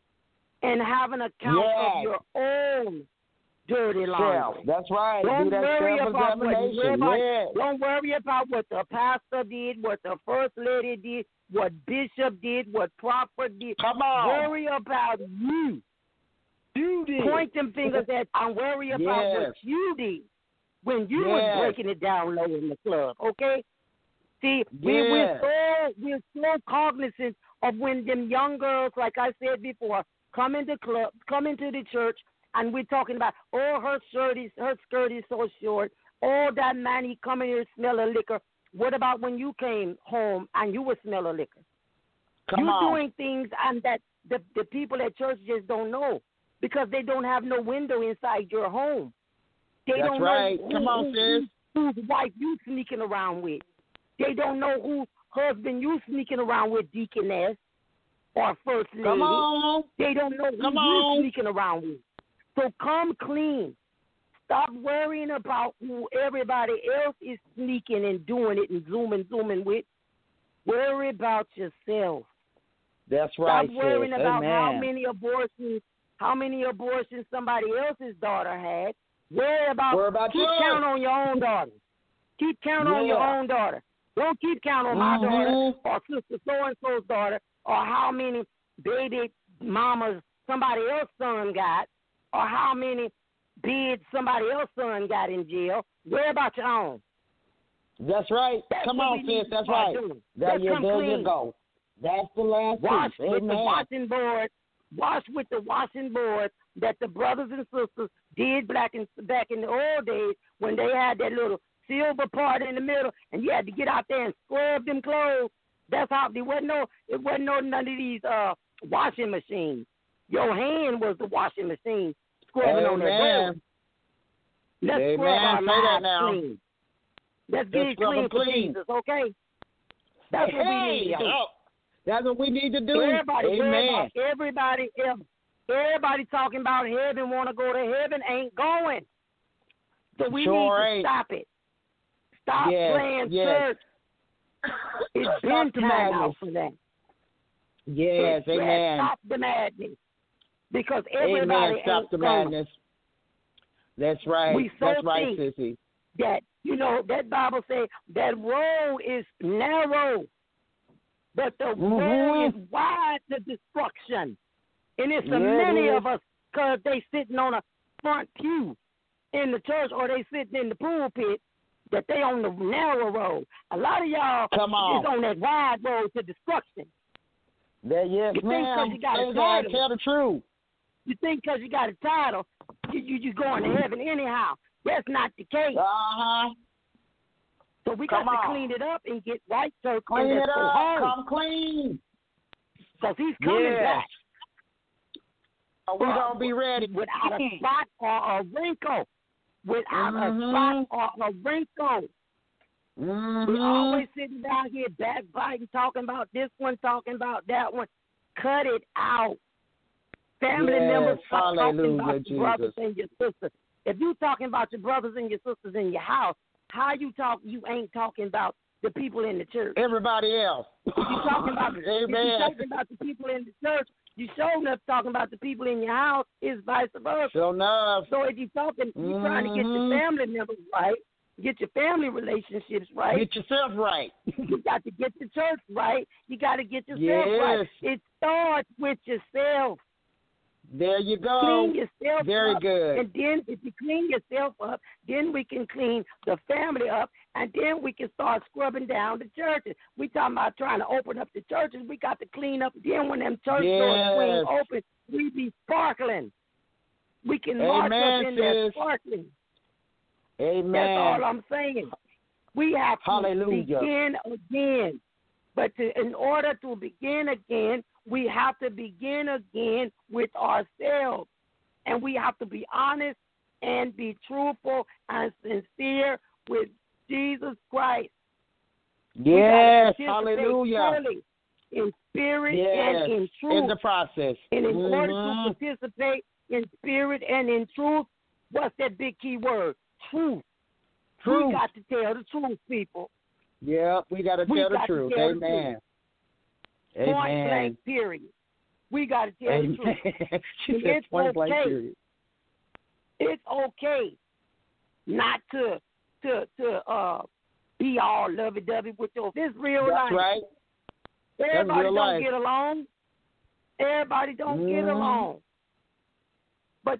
and have an account of your own dirty life. That's right. Don't Do that worry about self-examination. Don't worry about what the pastor did, what the first lady did, what bishop did, what prophet did. Come on. Worry about you. You did. Point them fingers at and worry about what you did when you was breaking it down low in the club. Okay. See, we're so cognizant of when them young girls, like I said before, come into the church, and we're talking about, her skirt is so short. That man, he come in here smell of liquor. What about when you came home and you were smell of liquor? You're doing things and that the people at church just don't know because they don't have no window inside your home. They don't know whose wife you sneaking around with. They don't know whose husband you sneaking around with, deaconess or first lady. They don't know who you sneaking around with. So come clean. Stop worrying about who everybody else is sneaking and doing it and zooming with. Worry about yourself. That's right. Stop worrying about how many abortions somebody else's daughter had. Worry about keep count on your own daughter. Keep count on your own daughter. Don't keep count on my daughter or sister so-and-so's daughter or how many baby mamas somebody else's son got or how many bids somebody else's son got in jail. Worry about your own. That's right. Come on, sis. That's right. There you go. That's the last Wash piece. with the washing board. wash with the washing board that the brothers and sisters did back in the old days when they had that little silver part in the middle, and you had to get out there and scrub them clothes. That's how it wasn't none of these washing machines. Your hand was the washing machine scrubbing on that board. Let's scrub our lives clean. Let's get it clean for Jesus, okay? That's what we need to do. That's what we need to do. Everybody talking about heaven, want to go to heaven, ain't going. So we need to stop it. Stop playing church. It's been time out for that. Yes, amen. Stop the madness. Because everybody stop the madness. That's right. That's right, sissy. That, that Bible says that road is narrow, but the road is wide to destruction. And it's so many of us, because they sitting on a front pew in the church or they sitting in the pulpit, that they on the narrow road. A lot of y'all is on that wide road to destruction. Yes, ma'am. Tell the truth. You think because you got a title, you going to heaven anyhow. That's not the case. So we got to clean it up and get right, church. Clean it up. Come clean. Because he's coming back. We're going to be ready. Without a spot or a wrinkle. Without a spot or a wrinkle. We always sitting down here backbiting, talking about this one, talking about that one. Cut it out. Family members stop talking about your brothers and your sisters. If you talking about your brothers and your sisters in your house, how you ain't talking about the people in the church. Everybody else. If you talking about the people in the church, you sure enough talking about the people in your house, is vice versa. Sure enough. So if you trying to get your family members right, get your family relationships right. Get yourself right. You got to get the church right. You got to get yourself right. It starts with yourself. There you go. Clean yourself up. Very good. And then if you clean yourself up, then we can clean the family up, and then we can start scrubbing down the churches. We talking about trying to open up the churches. We got to clean up. Then when them church doors swing open, we be sparkling. We can march up in there sparkling. Amen. That's all I'm saying. We have to begin again. But in order to begin again, we have to begin again with ourselves. And we have to be honest and be truthful and sincere with Jesus Christ. Yes, hallelujah. In spirit and in truth. In the process. And in order to participate in spirit and in truth, what's that big key word? Truth. We got to tell the truth, people. Yeah, we got to tell the truth. Amen. Point blank, period. We got to tell the truth. She said point blank, period. It's okay not to be all lovey-dovey with your. This real life. That's right. Everybody don't get along. Everybody don't get along. But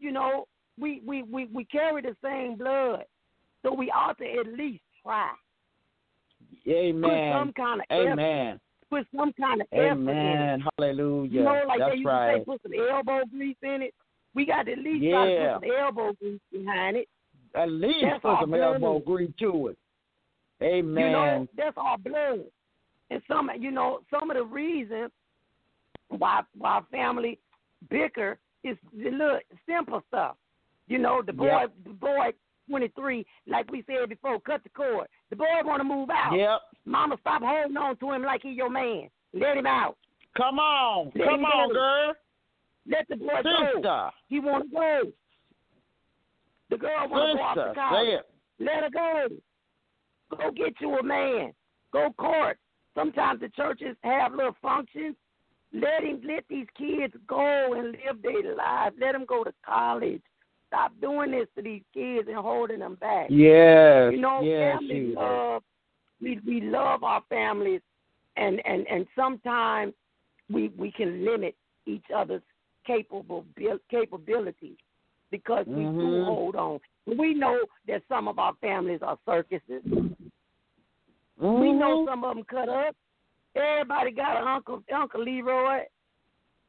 we carry the same blood, so we ought to at least try. Amen. Put some kind of effort. Put some kind of effort in it. Hallelujah. Like that's they used to say, put some elbow grease in it. We got to at least try to put some elbow grease behind it. At least put some elbow grease to it. Amen. That's our blood. And some of the reasons why family bicker is the little simple stuff. The boy 23, like we said before, cut the cord. The boy want to move out. Yep. Mama, stop holding on to him like he your man. Let him out. Come on. Come on, girl. Let the boy go. He want to go. The girl want to go off to college. Let her go. Go get you a man. Go court. Sometimes the churches have little functions. Let these kids go and live their lives. Let them go to college. Stop doing this to these kids and holding them back. Yes. Families love. We love our families, and sometimes we can limit each other's capabilities because we do hold on. We know that some of our families are circuses. We know some of them cut up. Everybody got an Uncle Leroy.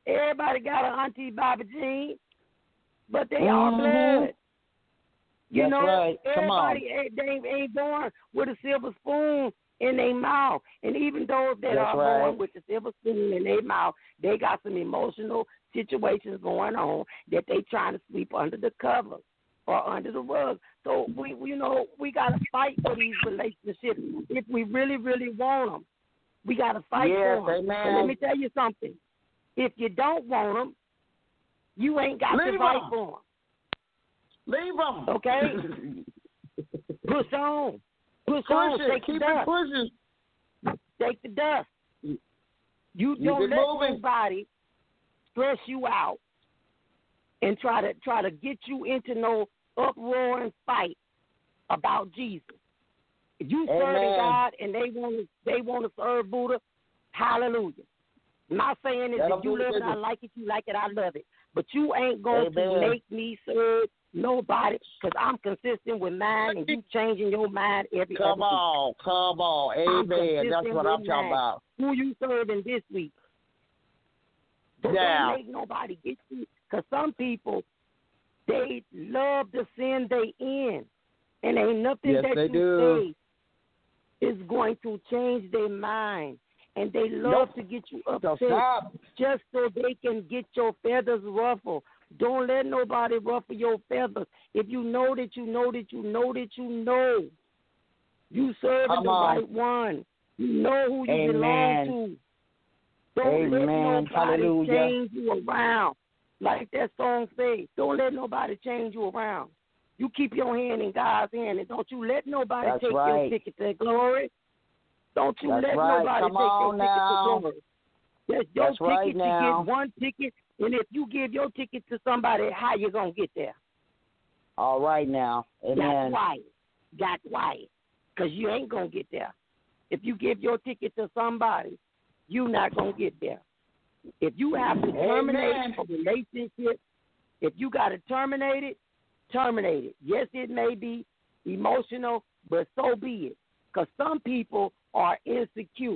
Everybody got an Auntie Bobby Jean, but they all blood. You That's know, right. Come on. everybody ain't born with a silver spoon in their mouth. And even those that That's are right. born with the silver spoon in their mouth, they got some emotional situations going on that they trying to sweep under the cover or under the rug. So we got to fight for these relationships if we really, really want them. We got to fight for them. Amen. And let me tell you something. If you don't want them, you ain't got to fight for them. Leave them. Okay? Push on. Push on. Take Keep the dust. it pushing. Take the dust. You don't let nobody stress you out and try to get you into no uproar and fight about Jesus. If you serving God and they want to serve Buddha, hallelujah. I'm not saying that if you love it, I like it, you like it, I love it. But you ain't going to make me serve nobody because I'm consistent with mine and you changing your mind every other week. Come on. Amen. That's what I'm talking about. Who you serving this week? Don't make nobody get you. Because some people, they love the sin they in. And ain't nothing that you say is going to change their mind. And they love to get you upset just so they can get your feathers ruffled. Don't let nobody ruffle your feathers. If you know that you know that you know that you know, you serving the right one. You know who you belong to. Don't let nobody change you around. Like that song says, don't let nobody change you around. You keep your hand in God's hand, and don't you let nobody take your ticket to glory. Don't you let nobody take your ticket to glory. That's your ticket to get one ticket, and if you give your ticket to somebody, how you going to get there? All right now. Amen. Got quiet. Because you ain't going to get there. If you give your ticket to somebody, you're not going to get there. If you have to terminate a relationship, if you got to terminate it, terminate it. Yes, it may be emotional, but so be it. Because some people are insecure,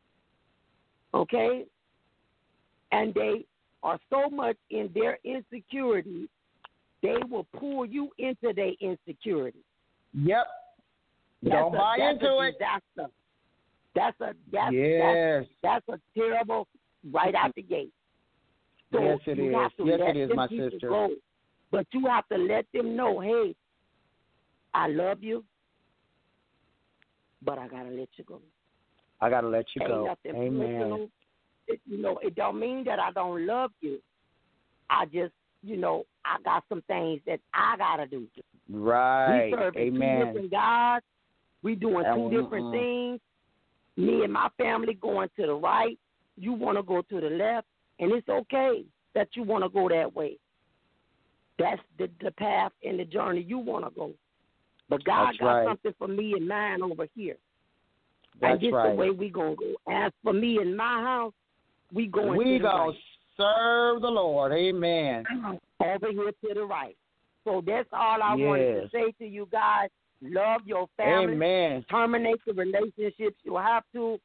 okay? And they are so much in their insecurity, they will pull you into their insecurity. Yep. Don't buy into it. That's a terrible right out the gate. So yes, it is. Yes, it is, my sister. Go. But you have to let them know, hey, I love you, but I got to let you go. I got to let you go. Amen. It don't mean that I don't love you. I just, I got some things that I got to do. Right. We serving two different gods. We doing two different things. Me and my family going to the right. You want to go to the left. And it's okay that you want to go that way. That's the path and the journey you want to go. But God got something for me and mine over here. That's and this the way we going to go. As for me and my house, we going to the right. Serve the Lord. Amen. Over here to the right. So that's all I wanted to say to you guys. Love your family. Amen. Terminate the relationships you have to.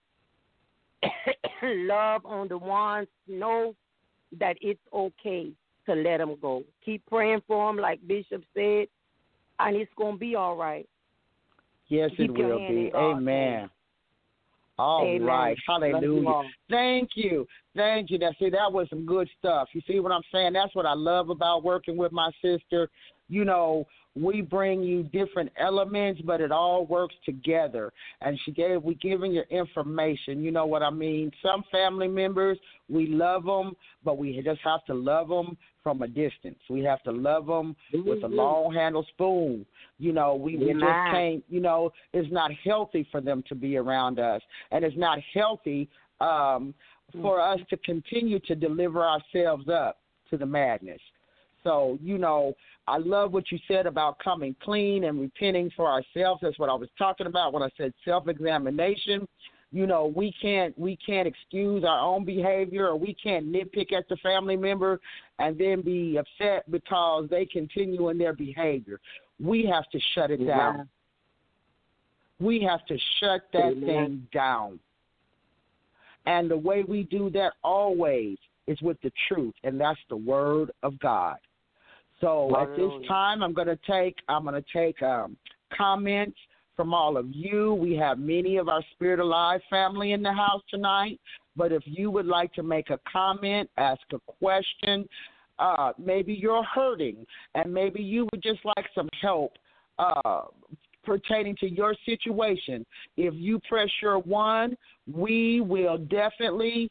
Love on the ones. Know that it's okay to let them go. Keep praying for them, like Bishop said, and it's going to be all right. Yes, it will be. Amen. All right. Hallelujah. Thank you. Now, see, that was some good stuff. You see what I'm saying? That's what I love about working with my sister. We bring you different elements, but it all works together. And we giving you information. You know what I mean? Some family members, we love them, but we just have to love them from a distance. We have to love them with a long handle spoon. We just can't, it's not healthy for them to be around us. And it's not healthy for us to continue to deliver ourselves up to the madness. So, I love what you said about coming clean and repenting for ourselves. That's what I was talking about when I said self-examination. We can't excuse our own behavior, or we can't nitpick at the family member and then be upset because they continue in their behavior. We have to shut it down. We have to shut that thing down. And the way we do that always is with the truth, and that's the word of God. So at this time, I'm going to take comments from all of you. We have many of our Spirit Alive family in the house tonight. But if you would like to make a comment, ask a question, maybe you're hurting, and maybe you would just like some help pertaining to your situation. If you press your 1, we will definitely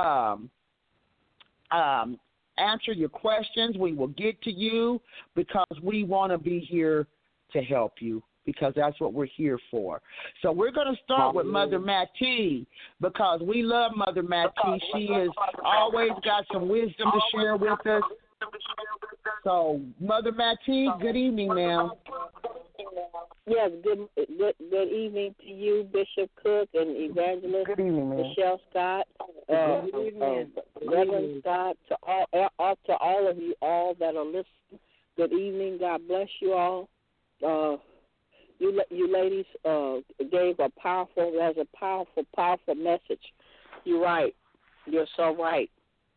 answer your questions. We will get to you because we want to be here to help you, because that's what we're here for. So we're going to start with Mother Mattee, because we love Mother Mattee. She has always got some wisdom to share with us. So, Mother Mattee, good evening, ma'am. Yes, good evening to you, Bishop Cook and Evangelist Michelle Scott, Reverend Scott, to all of you all that are listening. Good evening. God bless you all. You ladies gave a powerful message. You're right. You're so right.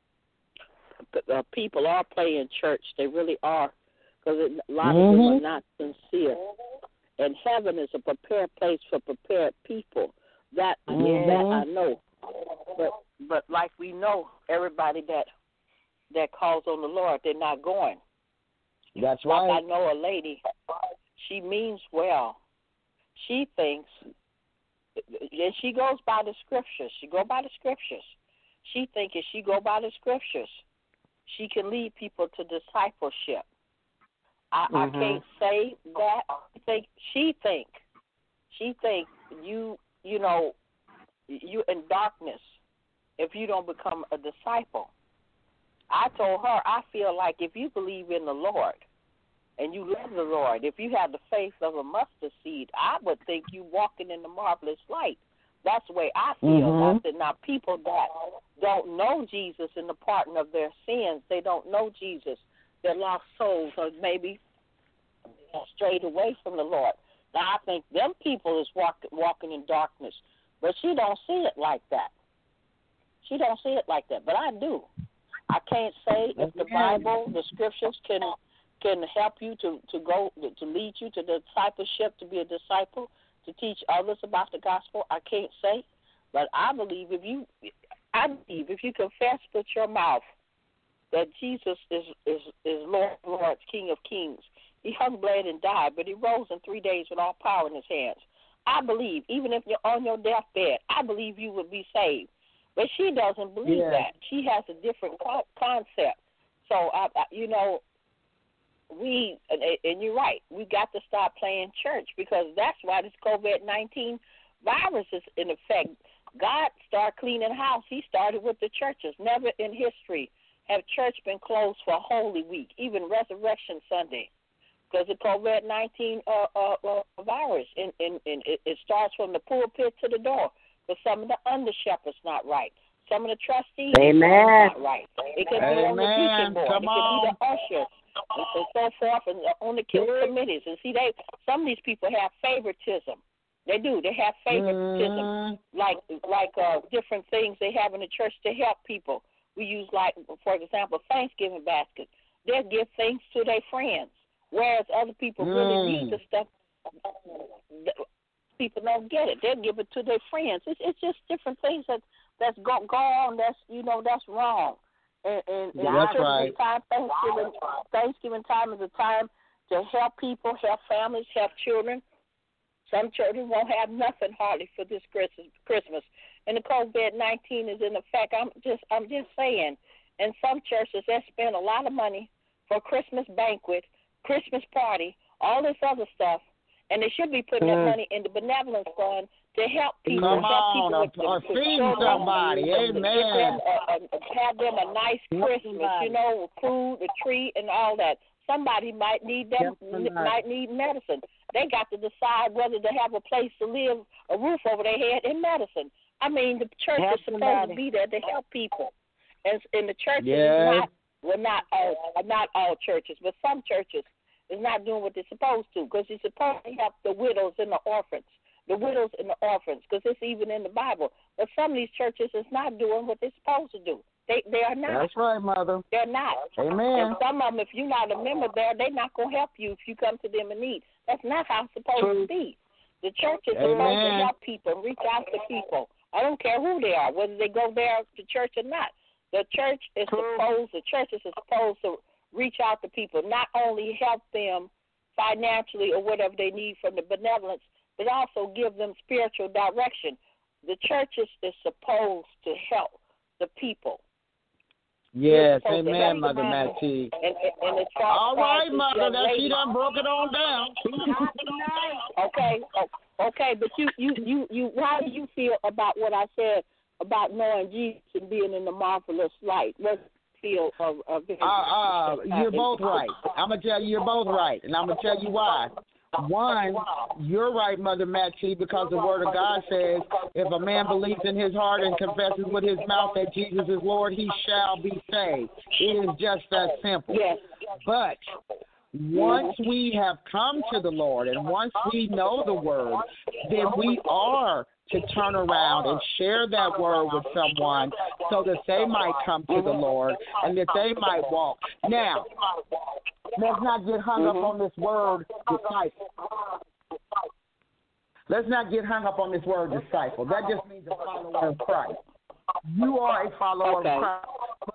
People are playing church. They really are, because a lot of them are not sincere. And heaven is a prepared place for prepared people. That I know. But like we know, everybody that calls on the Lord, they're not going. That's right. Like I know a lady. She means well. She thinks, and she goes by the scriptures. She go by the scriptures. She thinks if she go by the scriptures, she can lead people to discipleship. I can't say that. She think you in darkness if you don't become a disciple. I told her, I feel like if you believe in the Lord and you love the Lord, if you have the faith of a mustard seed, I would think you walking in the marvelous light. That's the way I feel. I said, now people that don't know Jesus in the pardon of their sins, they don't know Jesus. They're lost souls, or maybe strayed away from the Lord. Now I think them people is walking in darkness, but she don't see it like that. She don't see it like that, but I do. I can't say if the Bible, the scriptures can help you to lead you to the discipleship, to be a disciple, to teach others about the gospel. I can't say, but I believe if you confess with your mouth that Jesus is Lord, Lord, King of Kings. He hung, bled, and died, but he rose in 3 days with all power in his hands. I believe, even if you're on your deathbed, I believe you will be saved. But she doesn't believe that. She has a different concept. So, and you're right, we got to start playing church, because that's why this COVID-19 virus is in effect. God started cleaning house. He started with the churches. Never in history have church been closed for Holy Week, even Resurrection Sunday, because of COVID-19 virus. And it starts from the pulpit to the door, because some of the under-shepherds not right. Some of the trustees are not right. It could be on the deacon board. It could be the usher and so forth, and on the committees. And see, some of these people have favoritism. They do. They have favoritism, like different things they have in the church to help people. We use, like, for example, Thanksgiving baskets. They'll give things to their friends, whereas other people really need the stuff. People don't get it. They'll give it to their friends. It's just different things that's go on. That's wrong. And that's right. Thanksgiving time is a time to help people, help families, help children. Some children won't have nothing hardly for this Christmas, and the COVID-19 is in effect. I'm just saying. And some churches, they spend a lot of money for Christmas banquet, Christmas party, all this other stuff, and they should be putting that money in the benevolence fund to help people. Or feed somebody. Amen. Have them a nice Christmas, food, a tree, and all that. Somebody might need medicine. They got to decide whether to have a place to live, a roof over their head, and medicine. I mean, the church is supposed to be there to help people. And the churches not all churches, but some churches is not doing what they're supposed to, because you're supposed to help the widows and the orphans. Because it's even in the Bible. But some of these churches is not doing what they're supposed to do. They are not. That's right, Mother. They're not. Amen. And some of them, if you're not a member there, they're not going to help you if you come to them in need. That's not how it's supposed to be. The church is supposed to help people, reach out to people. I don't care who they are, whether they go there to church or not. The church is supposed to reach out to people, not only help them financially or whatever they need from the benevolence, but also give them spiritual direction. The church is supposed to help the people. Yes, amen, Mother Mattie. And all right, Mother, that she done broke it on down. Okay, but you, how do you feel about what I said about knowing Jesus and being in the marvelous light? What do you feel of you're both right. I'm gonna tell you, you're both right, and I'm gonna tell you why. One, you're right, Mother Mattie, because the Word of God says, if a man believes in his heart and confesses with his mouth that Jesus is Lord, he shall be saved. It is just that simple. Yes. But once we have come to the Lord and once we know the Word, then we are to turn around and share that Word with someone so that they might come to the Lord and that they might walk. Now, let's not get hung up on this word disciple. Let's not get hung up on this word disciple. That just means a follower of Christ. You are a follower of Christ.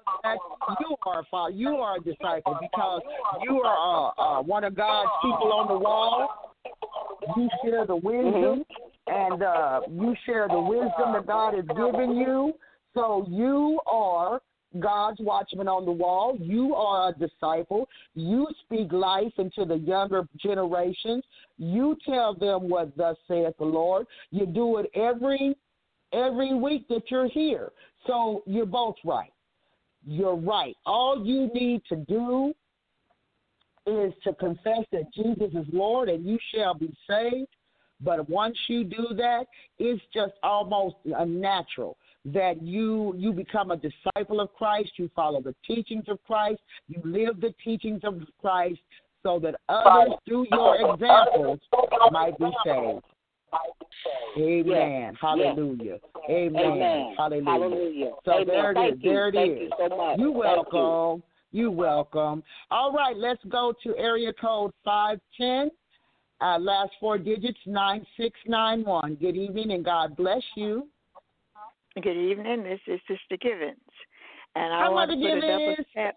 You are a disciple because you are one of God's people on the wall. You share the wisdom, and you share the wisdom that God has given you. So you are God's watchman on the wall. You are a disciple. You speak life into the younger generations. You tell them what thus saith the Lord. You do it every week that you're here. So you're both right. You're right. All you need to do is to confess that Jesus is Lord and you shall be saved. But once you do that, it's just almost a natural that you become a disciple of Christ, you follow the teachings of Christ, you live the teachings of Christ so that others, through your examples, might be saved. Amen. Yes. Hallelujah. Yes. Amen. Hallelujah. So Amen. There it is. There it Thank is. You so much. You're welcome. You're welcome. All right, let's go to area code 510. Last four digits, 9691. Good evening and God bless you. Good evening. This is Sister Givens. And I How want to put a double Givens? stamp.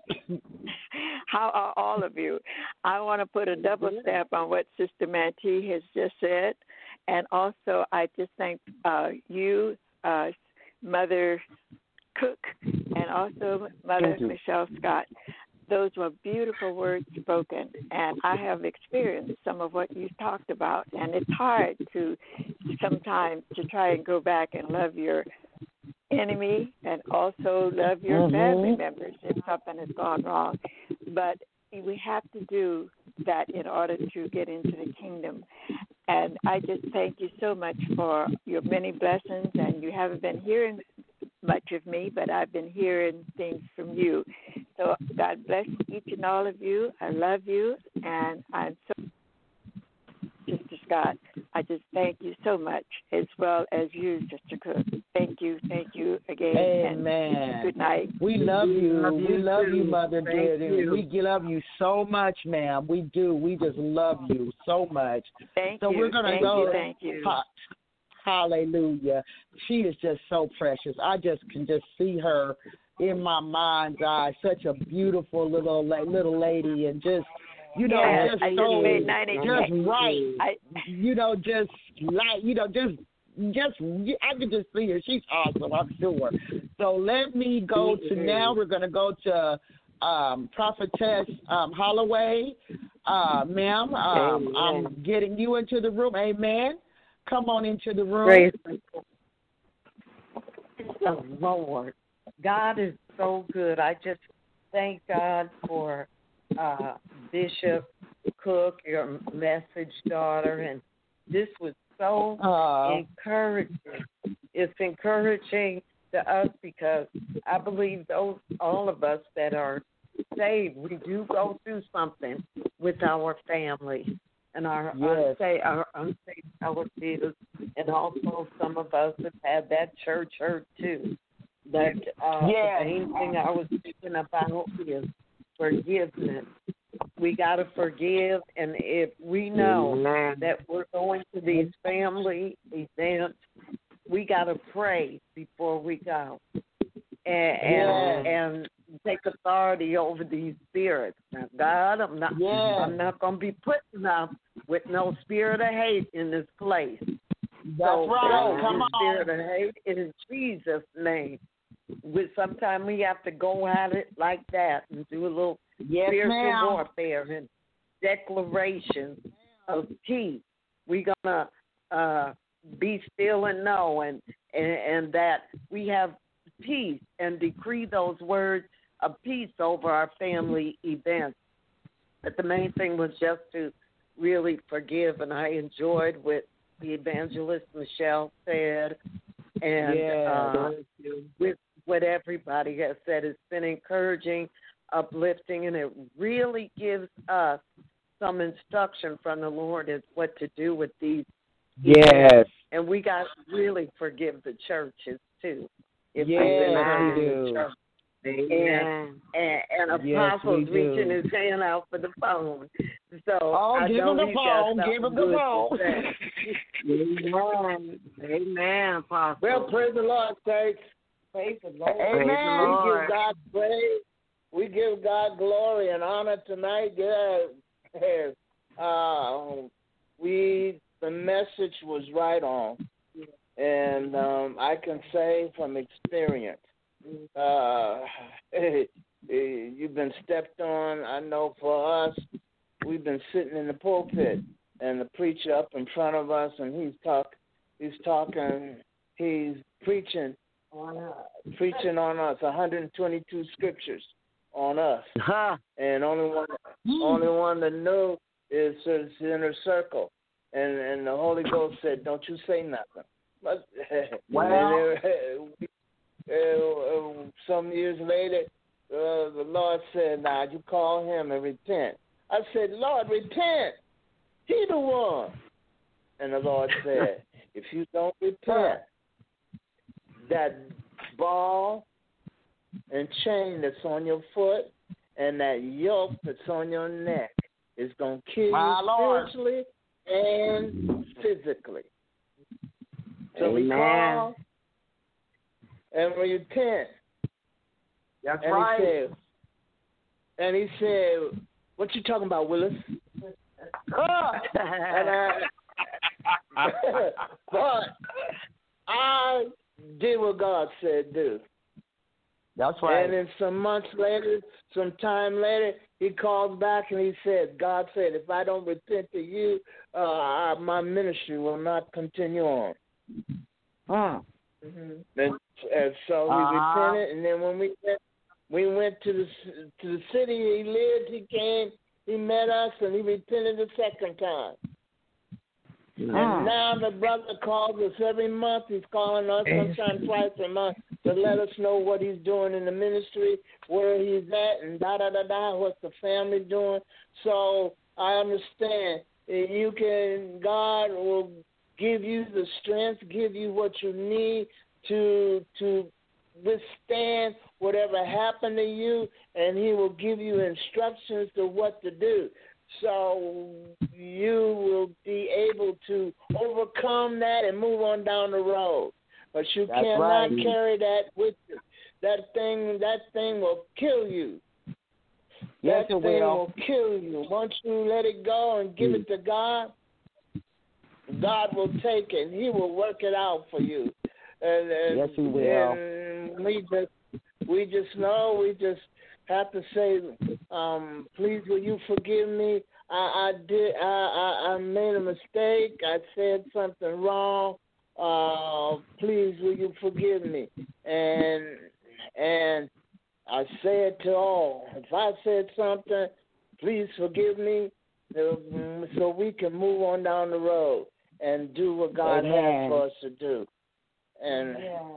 How are all of you? I want to put a double stamp on what Sister Mattie has just said. And also, I just thank you, Mother Cook, and also Mother Michelle Scott. Those were beautiful words spoken, and I have experienced some of what you talked about. And it's hard to sometimes to try and go back and love your enemy and also love your family members if something has gone wrong. But we have to do that in order to get into the kingdom. And I just thank you so much for your many blessings. And you haven't been hearing much of me, but I've been hearing things from you. So God bless each and all of you. I love you. And I'm so, Sister Scott, I just thank you so much, as well as you, Sister Cook. Thank you again. Amen. And good night. We love you. We love you, Mother dear. We love you so much, ma'am. We do. We just love you so much. Thank so you. We're gonna go. Thank you. Hallelujah. She is just so precious. I just can just see her in my mind's eye. Such a beautiful little lady, and just. You know, just so, just right. I could just see her. She's awesome, I'm sure. So let me go to now. We're going to go to Prophetess Holloway. Ma'am, I'm getting you into the room. Amen. Come on into the room. Praise the Lord. God is so good. I just thank God for Bishop Cook, your message, daughter, and this was so encouraging. It's encouraging to us because I believe all of us that are saved, we do go through something with our family and our unsaved relatives, and also some of us have had that church hurt too. that Yes. the main thing I was thinking about is forgiveness. We got to forgive, and if we know that we're going to these family events, we got to pray before we go and take authority over these spirits. Now, God, I'm not going to be putting up with no spirit of hate in this place. That's right. Come on. Spirit of hate in Jesus' name. Sometimes we have to go at it like that and do a little spiritual warfare and declaration of peace. We're going to be still and know and that we have peace and decree those words of peace over our family events. But the main thing was just to really forgive, and I enjoyed what the evangelist Michelle said, and with what everybody has said. It's been encouraging, uplifting, and it really gives us some instruction from the Lord as what to do with these events. And we got to really forgive the churches, too. If we do. And Apostle's reaching his hand out for the phone. So give him the phone. Give him the phone. Amen, Apostle. Well, praise the Lord, saints. Praise the Lord. Amen. We give God praise. We give God glory and honor tonight. The message was right on. And I can say from experience, you've been stepped on. I know for us, we've been sitting in the pulpit, and the preacher up in front of us, and he's preaching on us, 122 scriptures on us, and only one that knew is the inner circle, and the Holy Ghost said, "Don't you say nothing." But some years later, the Lord said, "Now you call him and repent." I said, "Lord, repent. He the one." And the Lord said, "If you don't repent, that ball and chain that's on your foot and that yoke that's on your neck is going to kill you spiritually and physically." So we call and we repent. That's and right. He said, "What you talking about, Willis?" But I did what God said do. That's right. And then some time later, he called back and he said, "God said, if I don't repent to you, my ministry will not continue on." And so we repented, and then when we went to the city he lived, he came, he met us, and he repented the second time. And now the brother calls us every month. He's calling us sometimes twice a month to let us know what he's doing in the ministry, where he's at, and what's the family doing. So I understand God will give you the strength, give you what you need to withstand whatever happened to you, and he will give you instructions to what to do. So you will be able to overcome that and move on down the road. But you cannot carry that with you. That thing will kill you. Yes, that thing will kill you. Once you let it go and give it to God, God will take it. He will work it out for you. And yes, He will. And we just have to say, please, will you forgive me? I made a mistake. I said something wrong. Please, will you forgive me? And I say it to all. If I said something, please forgive me, so we can move on down the road and do what God has for us to do. And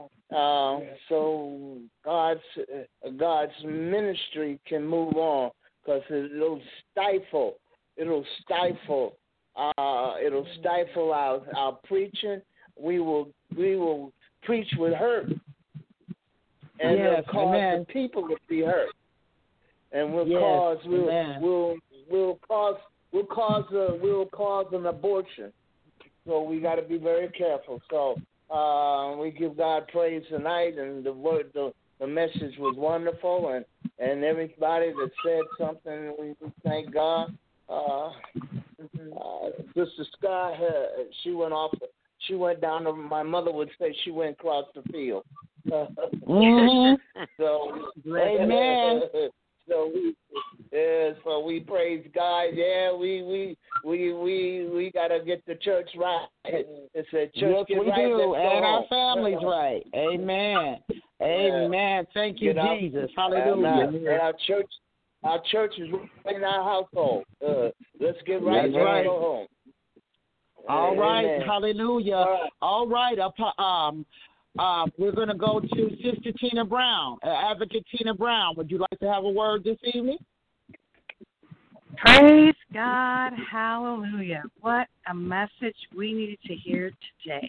so God's ministry can move on, because it'll stifle our preaching. We will preach with hurt. and Yes, it'll cause amen. the people to be hurt, and we'll Yes, cause amen. we'll cause an abortion. So we got to be very careful. So we give God praise tonight, and the message was wonderful, and everybody that said something, we thank God. Sister Sky, she went down to, my mother would say she went across the field. So, amen. So we praise God. Yeah, we gotta get the church right. It's a church Yes, get we right. do, Let's go and our home. families right. Amen. Amen. Thank you, Jesus. And Hallelujah. our church is right in our household. Let's get right. That's Let's right. go home. All right. Amen. Hallelujah. All right. We're going to go to Sister Tina Brown, Advocate Tina Brown. Would you like to have a word this evening? Praise God. Hallelujah. What a message we needed to hear today.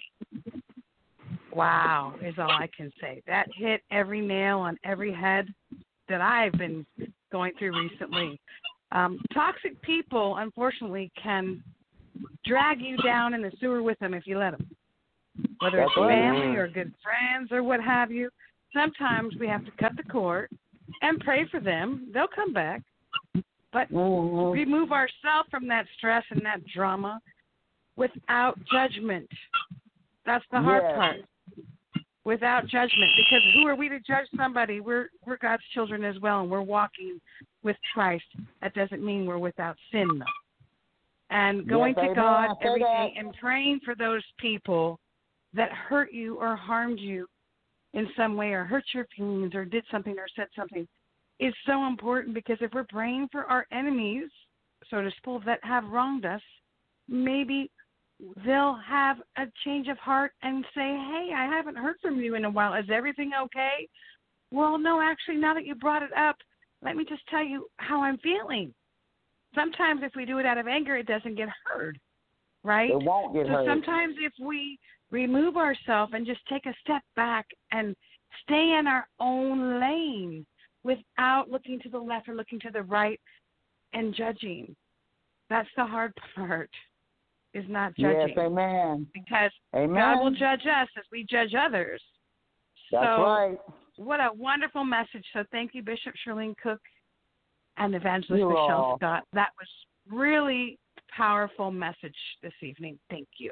Wow, is all I can say. That hit every nail on every head that I've been going through recently. Toxic people, unfortunately, can drag you down in the sewer with them if you let them. Whether it's family or good friends or what have you, sometimes we have to cut the cord and pray for them. They'll come back. But remove ourselves from that stress and that drama without judgment. That's the hard part. Without judgment. Because who are we to judge somebody? We're God's children as well, and we're walking with Christ. That doesn't mean we're without sin, though. And going to God every day and praying for those people that hurt you or harmed you in some way or hurt your feelings or did something or said something is so important, because if we're praying for our enemies, so to speak, that have wronged us, maybe they'll have a change of heart and say, hey, I haven't heard from you in a while. Is everything okay? Well, no, actually, now that you brought it up, let me just tell you how I'm feeling. Sometimes if we do it out of anger, it doesn't get heard, right? It won't get heard. So sometimes if we remove ourselves and just take a step back and stay in our own lane without looking to the left or looking to the right and judging, that's the hard part, is not judging. Yes, amen. Because amen. God will judge us as we judge others. That's right. What a wonderful message. So thank you, Bishop Shirlene Cook and Evangelist Michelle Scott. That was really powerful message this evening. Thank you.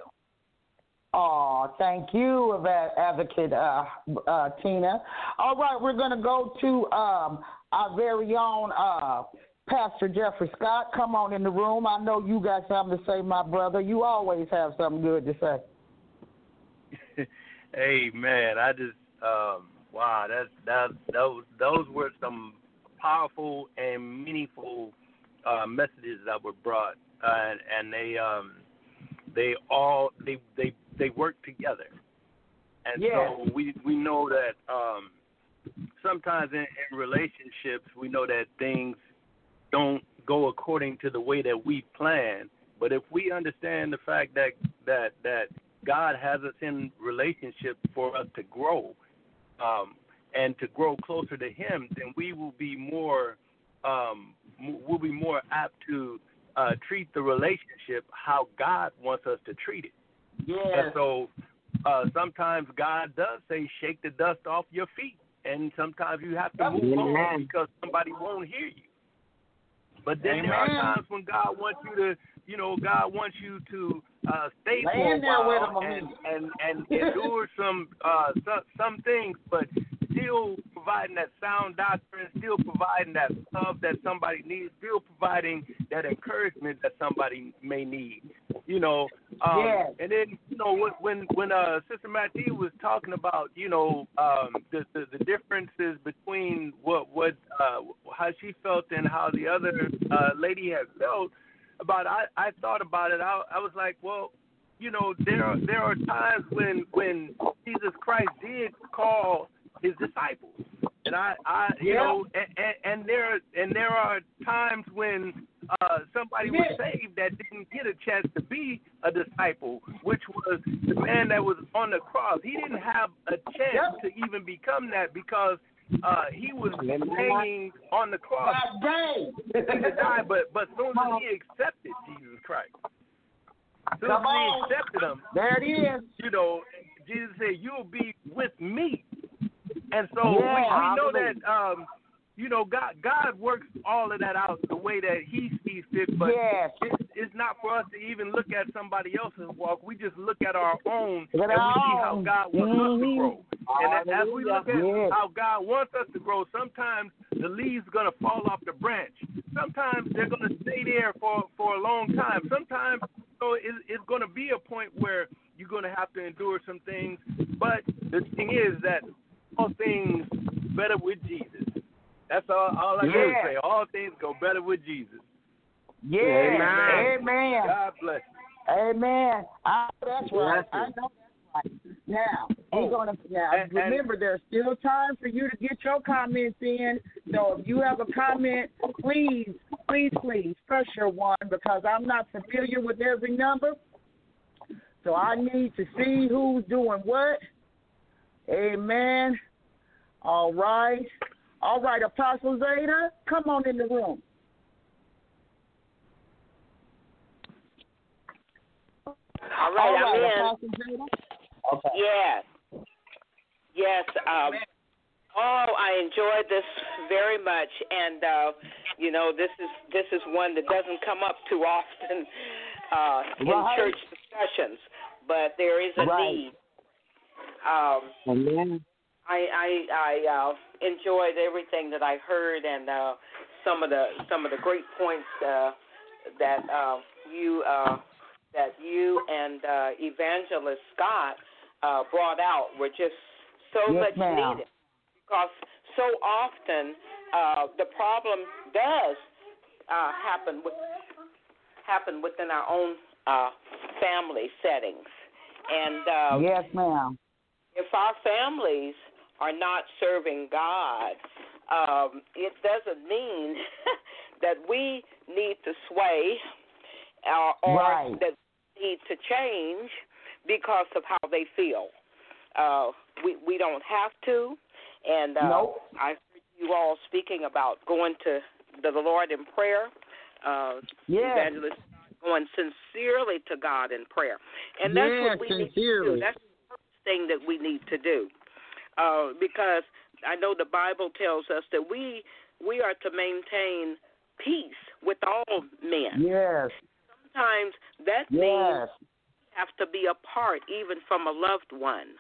Oh, thank you, Advocate Tina. All right, we're going to go to our very own Pastor Jeffrey Scott. Come on in the room. I know you got something to say, my brother. You always have something good to say. Hey, man, I just, wow, those were some powerful and meaningful messages that were brought, and they work together, and so we know that sometimes in relationships we know that things don't go according to the way that we plan. But if we understand the fact that God has us in relationship for us to grow, and to grow closer to Him, then we will be more apt to treat the relationship how God wants us to treat it. Yes. And so sometimes God does say, shake the dust off your feet. And sometimes you have to move on because somebody won't hear you. But then there are times when God wants you to, stay for a while and endure some things, but still providing that sound doctrine, still providing that love that somebody needs, still providing that encouragement that somebody may need, And then, when Sister Mattie was talking about, the differences between how she felt and how the other lady had felt about, I thought about it. I was like, well, there are times when Jesus Christ did call His disciples, and and there are times when somebody was saved that didn't get a chance to be a disciple, which was the man that was on the cross. He didn't have a chance to even become that because he was hanging on the cross to die. But soon as he accepted Jesus Christ, soon as he accepted him, there it is. You know, Jesus said, "You'll be with me." And so we know that, you know, God works all of that out the way that he sees fit, but it's not for us to even look at somebody else's walk. We just look at our own and we see how God wants us to grow. And as we look at how God wants us to grow, sometimes the leaves are going to fall off the branch. Sometimes they're going to stay there for a long time. Sometimes it's going to be a point where you're going to have to endure some things. But the thing is that all things better with Jesus. That's all I can say. All things go better with Jesus. Amen. God bless you. Amen. That's right. I know that's right. Now, we're gonna remember there's still time for you to get your comments in. So if you have a comment, please press your one because I'm not familiar with every number. So I need to see who's doing what. Amen. All right, Apostle Zeta, come on in the room. All right, I'm in. Apostle Zeta. Okay. Yes. I enjoyed this very much, and you know, this is one that doesn't come up too often in church discussions, but there is a need. I enjoyed everything that I heard, and some of the great points that you and Evangelist Scott brought out were just so much needed, because so often the problem does happen within our own family settings, and yes, ma'am. If our families are not serving God, it doesn't mean that we need to sway or that we need to change because of how they feel. We don't have to. And I heard you all speaking about going to the Lord in prayer. Evangelist going sincerely to God in prayer. And that's what we need to do. That's the first thing that we need to do. Because I know the Bible tells us that we are to maintain peace with all men. Yes. Sometimes that means we have to be apart even from a loved one.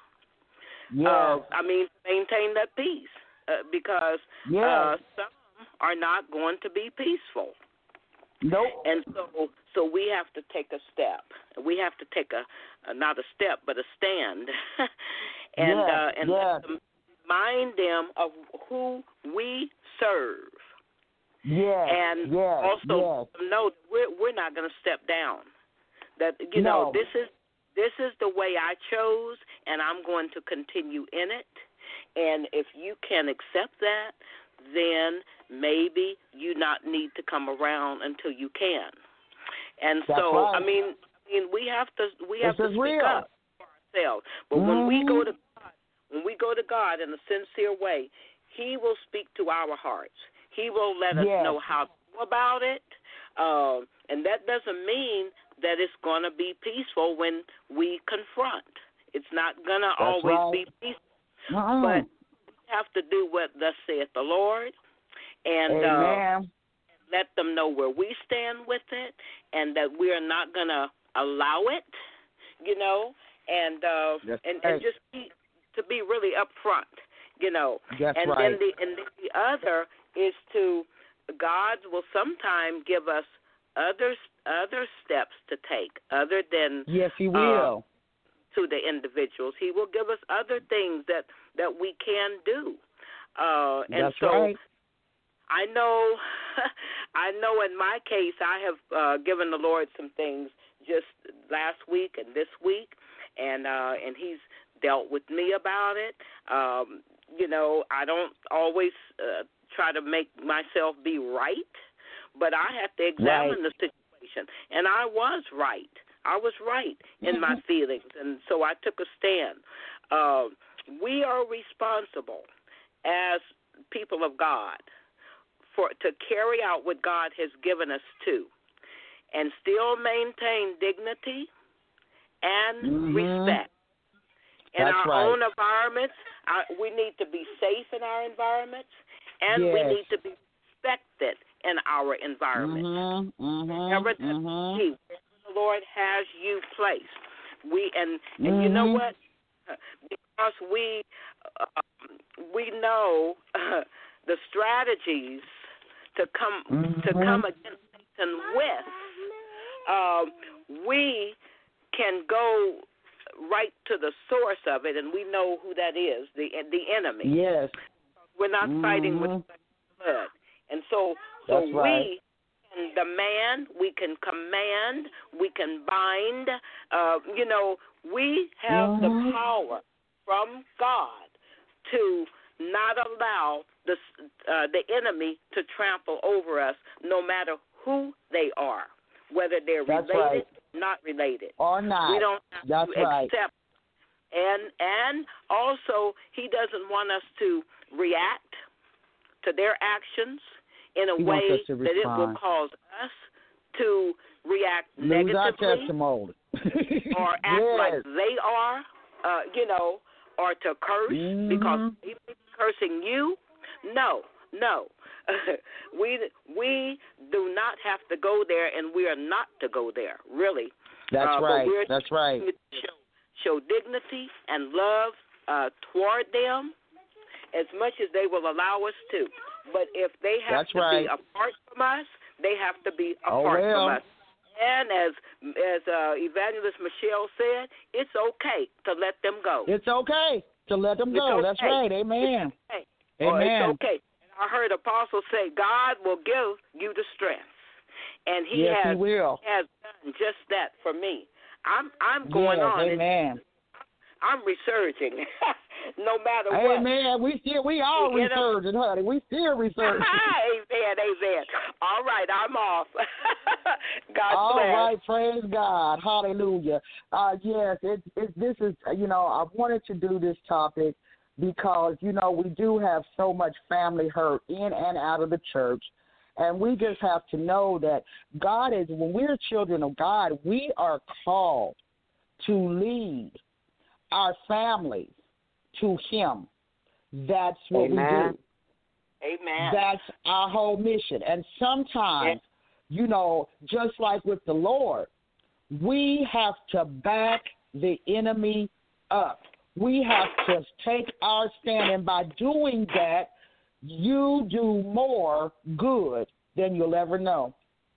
Maintain that peace because some are not going to be peaceful. Nope. And so we have to take a step. We have to take not a step, but a stand, and let them remind them of who we serve. And also know we're not going to step down. That know this is the way I chose, and I'm going to continue in it. And if you can accept that, then maybe you not need to come around until you can. And I mean we have to speak up for ourselves. But when we go to God in a sincere way, He will speak to our hearts. He will let us know how to go about it. And that doesn't mean that it's going to be peaceful when we confront. It's not going to always be peaceful. But we have to do what thus saith the Lord, and let them know where we stand with it, and that we are not going to allow it, and just be really upfront, That's Then the other is God will sometimes give us other steps to take other than He will. To the individuals. He will give us other things that we can do. And so I know in my case I have given the Lord some things just last week and this week, and He's dealt with me about it. I don't always try to make myself be right, but I had to examine the situation, and I was right. I was right in my feelings, and so I took a stand. We are responsible as people of God to carry out what God has given us to, and still maintain dignity and respect. In our own environments, we need to be safe in our environments, and we need to be respected in our environment. Wherever the Lord has you placed, and you know what? Because we know the strategies to come against Satan with, we can go right to the source of it, and we know who that is, the enemy. Yes. We're not fighting with blood. And so we can demand, we can command, we can bind. We have the power from God to not allow the enemy to trample over us, no matter who they are, whether they're related, not related, or not. We don't have to accept. And also, he doesn't want us to react to their actions in a way that it will cause us to react negatively or act like they are, or to curse because they may be cursing you. No. We do not have to go there, and we are not to go there, really. That's right. But we're show dignity and love toward them as much as they will allow us to. But if they have to be apart from us, they have to be apart from us. And as Evangelist Michelle said, it's okay to let them go. It's okay to let them go. That's right. Amen. It's okay. Amen. It's okay. I heard Apostle say, God will give you the strength, and He has done just that for me. I'm going on. Amen. I'm resurging, no matter what. Amen. We all resurging, honey. We still resurging. Amen. All right, I'm off. God all bless. All right, praise God. Hallelujah. Yes, this is, I wanted to do this topic because, we do have so much family hurt in and out of the church. And we just have to know that when we're children of God, we are called to lead our families to Him. That's what we do. Amen. That's our whole mission. And sometimes, just like with the Lord, we have to back the enemy up. We have to take our stand, and by doing that, you do more good than you'll ever know.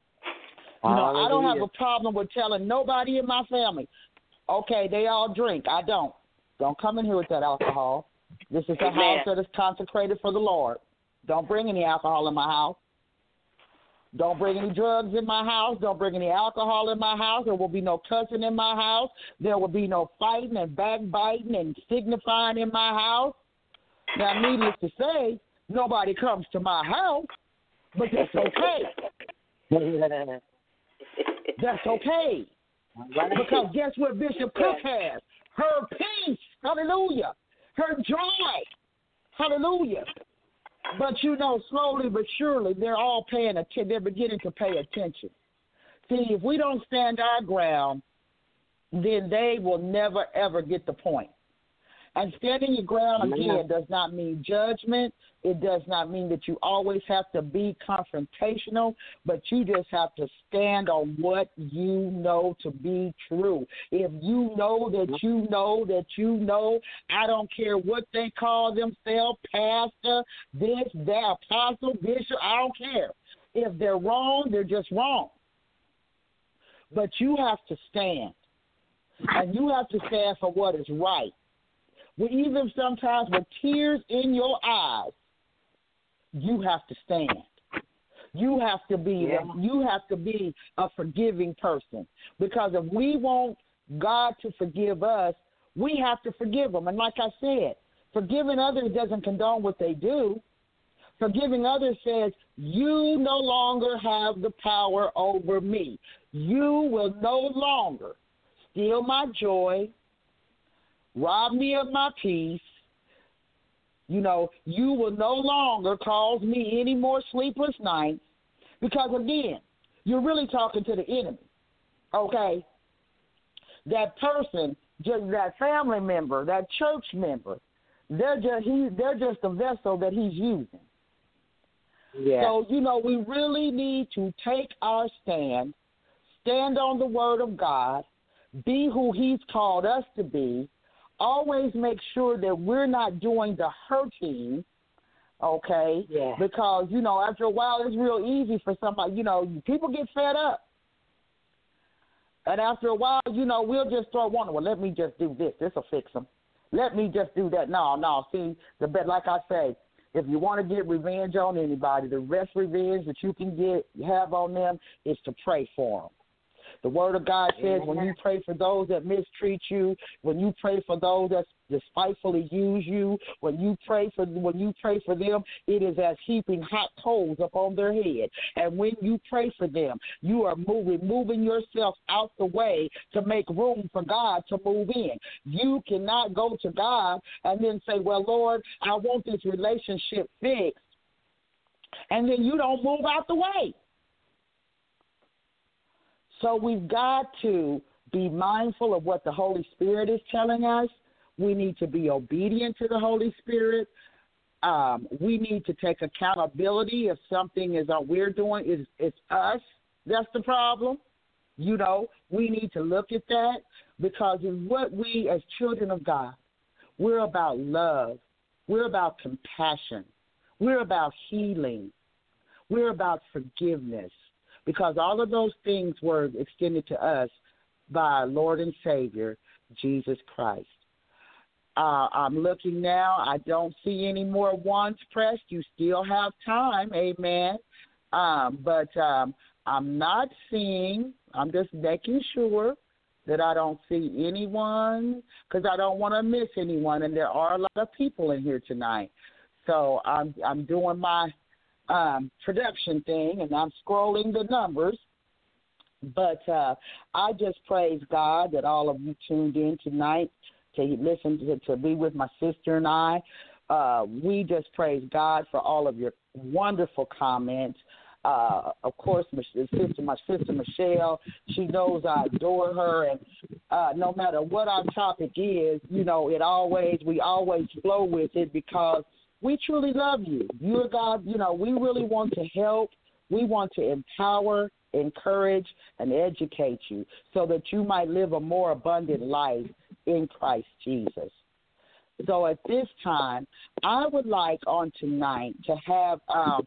I don't have a problem with telling nobody in my family, okay, they all drink. I don't. Don't come in here with that alcohol. This is a house that is consecrated for the Lord. Don't bring any alcohol in my house. Don't bring any drugs in my house. Don't bring any alcohol in my house. There will be no cussing in my house. There will be no fighting and backbiting and signifying in my house. Now, needless to say, nobody comes to my house, but that's okay. That's okay. Because guess what Bishop Cook has? Her peace. Hallelujah. Her joy. Hallelujah. But slowly but surely, they're all paying attention. They're beginning to pay attention. See, if we don't stand our ground, then they will never, ever get the point. And standing your ground, again, does not mean judgment. It does not mean that you always have to be confrontational, but you just have to stand on what you know to be true. If you know that you know that you know, I don't care what they call themselves, pastor, this, that, apostle, bishop, I don't care. If they're wrong, they're just wrong. But you have to stand, and you have to stand for what is right. Even sometimes with tears in your eyes, you have to stand. You have to be a forgiving person. Because if we want God to forgive us, we have to forgive them. And like I said, forgiving others doesn't condone what they do. Forgiving others says You no longer have the power over me. You will no longer steal my joy, rob me of my peace. You know, you will no longer cause me any more sleepless nights because, again, you're really talking to the enemy, okay? That person, just that family member, that church member, they're just a vessel that he's using. Yeah. So, you know, we really need to take our stand on the word of God, be who he's called us to be, always make sure that we're not doing the hurting, okay? Yeah. Because, you know, after a while it's real easy for somebody, you know, people get fed up. And after a while, you know, we'll just start wondering, well, let me just do this. This will fix them. Let me just do that. No. See, like I say, if you want to get revenge on anybody, the best revenge that you can have on them is to pray for them. The Word of God says when you pray for those that mistreat you, when you pray for those that despitefully use you, when you pray for them, it is as heaping hot coals upon their head. And when you pray for them, you are moving yourself out the way to make room for God to move in. You cannot go to God and then say, well, Lord, I want this relationship fixed, and then you don't move out the way. So we've got to be mindful of what the Holy Spirit is telling us. We need to be obedient to the Holy Spirit. We need to take accountability if something is we're doing. It's us that's the problem. You know, we need to look at that because in what we as children of God, we're about love. We're about compassion. We're about healing. We're about forgiveness. Because all of those things were extended to us by our Lord and Savior, Jesus Christ. I'm looking now. I don't see any more ones pressed. You still have time, amen. But I'm not seeing, I'm just making sure that I don't see anyone because I don't want to miss anyone, and there are a lot of people in here tonight. So I'm doing my production thing, and I'm scrolling the numbers. But I just praise God that all of you tuned in tonight to listen to be with my sister and I. We just praise God for all of your wonderful comments. Of course, my sister Michelle, she knows I adore her, and no matter what our topic is, you know, we always flow with it because we truly love you. You're God, you know, we really want to help. We want to empower, encourage, and educate you so that you might live a more abundant life in Christ Jesus. So at this time, I would like on tonight to have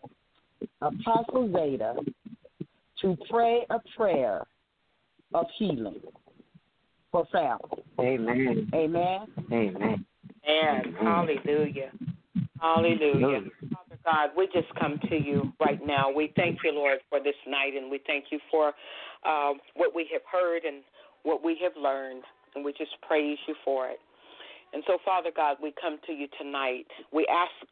Apostle Zeta to pray a prayer of healing for family. Amen. Amen. Amen. And hallelujah. Hallelujah. Father God, we just come to you right now. We thank you, Lord, for this night, and we thank you for what we have heard and what we have learned, and we just praise you for it. And so, Father God, we come to you tonight. We're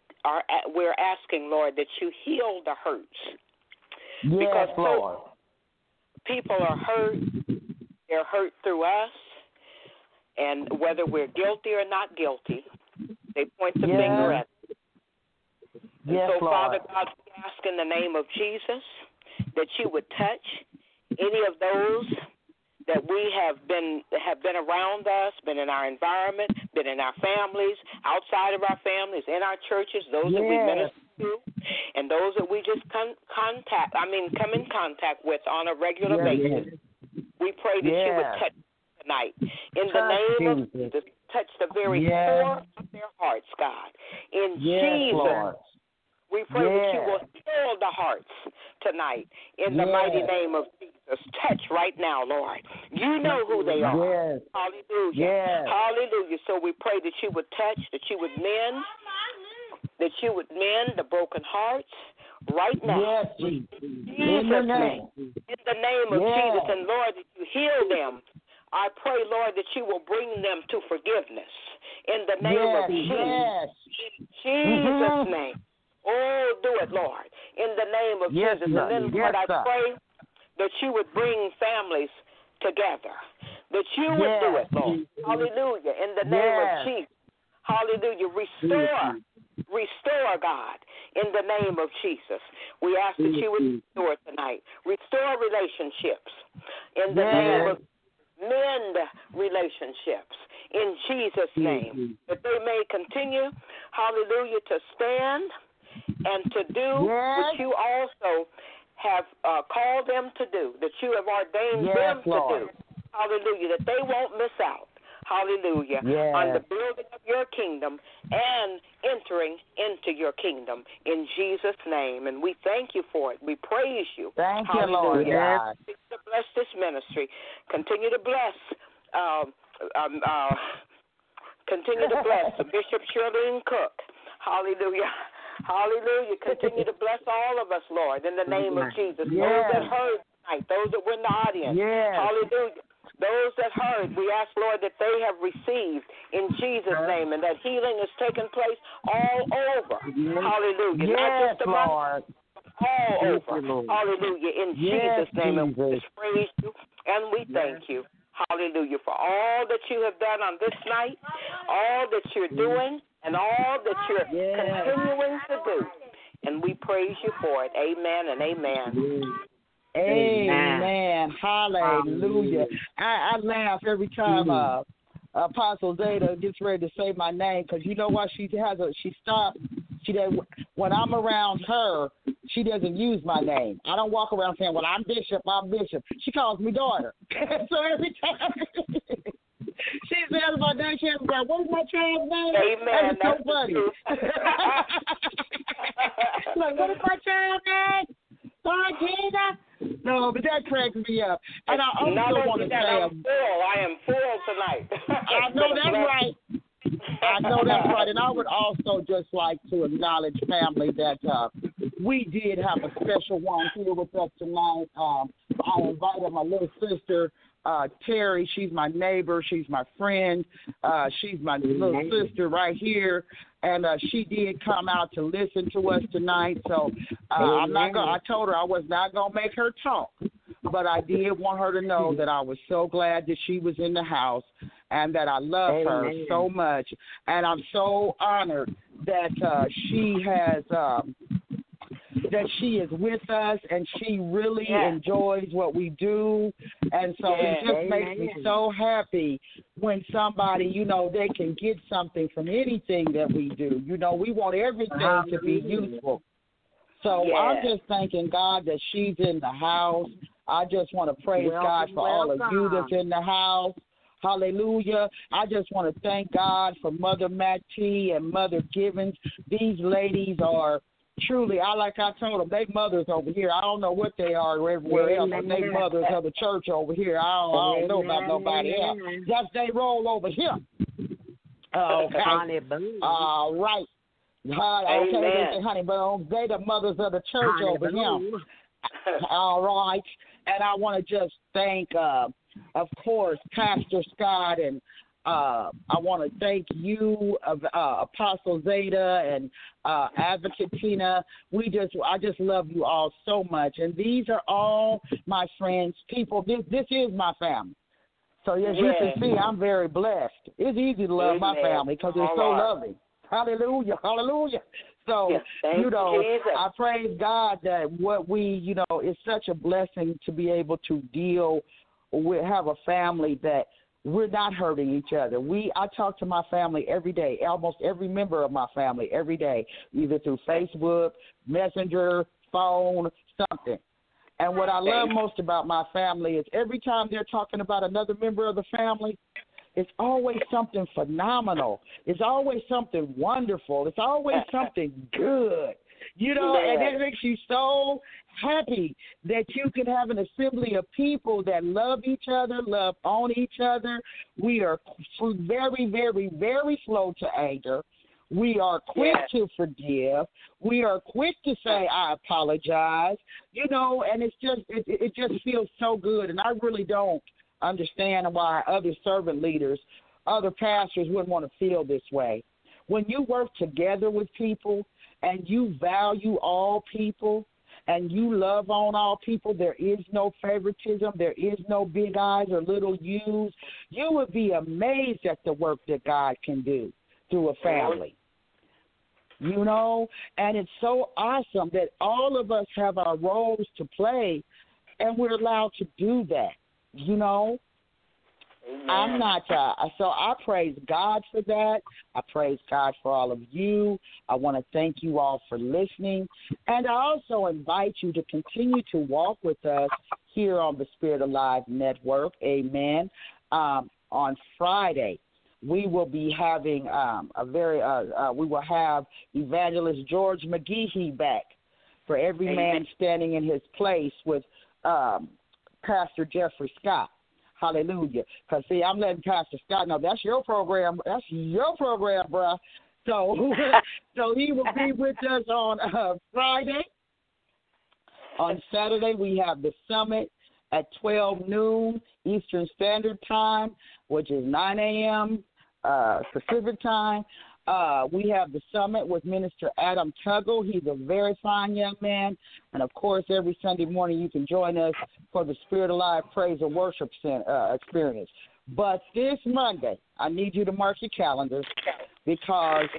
asking, Lord, that you heal the hurts. Yes, because Lord. People are hurt. They're hurt through us, and whether we're guilty or not guilty, they point the finger at us. Yes, so, Lord. Father God, we ask in the name of Jesus that you would touch any of those that we have been around us, been in our environment, been in our families, outside of our families, in our churches, those that we minister to, and those that we just come in contact with on a regular basis. We pray that you would touch tonight. In the name of Jesus, touch the very core of their hearts, God. In Jesus' Lord. We pray that you will heal the hearts tonight in the mighty name of Jesus. Touch right now, Lord. You know who they are. Yes. Hallelujah. Yes. Hallelujah. So we pray that you would touch, that you would mend the broken hearts right now. Yes, Jesus. In the name of Jesus. And Lord, that you heal them. I pray, Lord, that you will bring them to forgiveness in the name of Jesus. Yes. In Jesus' name. Oh, do it, Lord. in the name of Yes, Jesus. sir. And then, Yes, Lord, I sir. pray that you would bring families together, that you would Yes. do it, Lord. Hallelujah. In the name of Jesus. Hallelujah. Restore, God, in the name of Jesus. We ask that you would restore tonight. Restore relationships in the name of mend relationships in Jesus' name. That they may continue, hallelujah, to stand and to do what you also have called them to do, that you have ordained them to do. Hallelujah, that they won't miss out. Hallelujah. On the building of your kingdom and entering into your kingdom in Jesus' name. And we thank you for it. We praise you. Thank you, Lord God. Continue to bless this ministry. Continue to bless Bishop Shirlene Cook. Hallelujah. Hallelujah. Continue to bless all of us, Lord, in the name of Jesus. Those that heard tonight, those that were in the audience. Hallelujah. Those that heard, we ask, Lord, that they have received in Jesus' name and that healing is taking place all over. Hallelujah. Not just among us, all over. Hallelujah. In Jesus' name. And we just praise you and we thank you. Hallelujah. For all that you have done on this night, all that you're doing, and all that you're continuing to do. And we praise you for it. Amen and amen. Amen. Hallelujah. I laugh every time Apostle Zeta gets ready to say my name, because you know what? She stopped. When I'm around her, she doesn't use my name. I don't walk around saying, well, I'm Bishop. She calls me daughter. So every time she says my name, she has to go, what's my child's name? Amen. That's so funny. Like, what is my child's name? No, but that cracks me up. And I also want to say, I am full tonight. I know that's right. I know that's right. And I would also just like to acknowledge, family, that we did have a special one here with us tonight. I invited my little sister, Terry. She's my neighbor. She's my friend. She's my little sister right here. And she did come out to listen to us tonight. So I told her I was not going to make her talk. But I did want her to know that I was so glad that she was in the house and that I love her so much. And I'm so honored that she has that she is with us and she really enjoys what we do. And so it just makes me so happy when somebody, you know, they can get something from anything that we do. You know, we want everything to be useful. So I'm just thanking God that she's in the house. I just want to praise God for all of you that's in the house. Hallelujah. I just want to thank God for Mother Mattie and Mother Givens. These ladies are truly, I told them, they mothers over here. I don't know what they are everywhere else, but they mothers of the church over here. I don't know about nobody else. Just they roll over here. Okay. All right. Okay, honey bone. They the mothers of the church over here. All right. And I want to just thank, of course, Pastor Scott, and I want to thank you, Apostle Zeta, and Advocate Tina. I just love you all so much. And these are all my friends, people. This is my family. So as you can see, I'm very blessed. It's easy to love my family because they're so loving. Hallelujah, hallelujah. So, you know, I praise God that what we, you know, it's such a blessing to be able to deal with, have a family that we're not hurting each other. I talk to my family every day, almost every member of my family every day, either through Facebook, Messenger, phone, something. And what I love most about my family is every time they're talking about another member of the family, it's always something phenomenal. It's always something wonderful. It's always something good. You know, and it makes you so happy that you can have an assembly of people that love each other, love on each other. We are very, very, very slow to anger. We are quick to forgive. We are quick to say, I apologize. You know, and it's just, it just feels so good. And I really don't understand why other servant leaders, other pastors wouldn't want to feel this way. When you work together with people and you value all people, and you love on all people, there is no favoritism, there is no big eyes or little U's, you would be amazed at the work that God can do through a family. You know, and it's so awesome that all of us have our roles to play, and we're allowed to do that, you know. Amen. I'm not, so I praise God for that. I praise God for all of you. I want to thank you all for listening. And I also invite you to continue to walk with us here on the Spirit Alive Network. Amen. On Friday, we will be having we will have Evangelist George McGehee back for Every Man Standing in His Place with Pastor Jeffrey Scott. Hallelujah. Because, see, I'm letting Pastor Scott know that's your program. That's your program, bruh. So he will be with us on Friday. On Saturday, we have the summit at 12 noon Eastern Standard Time, which is 9 a.m. Pacific Time. We have the summit with Minister Adam Tuggle. He's a very fine young man. And, of course, every Sunday morning you can join us for the Spirit Alive Praise and Worship experience. But this Monday, I need you to mark your calendars because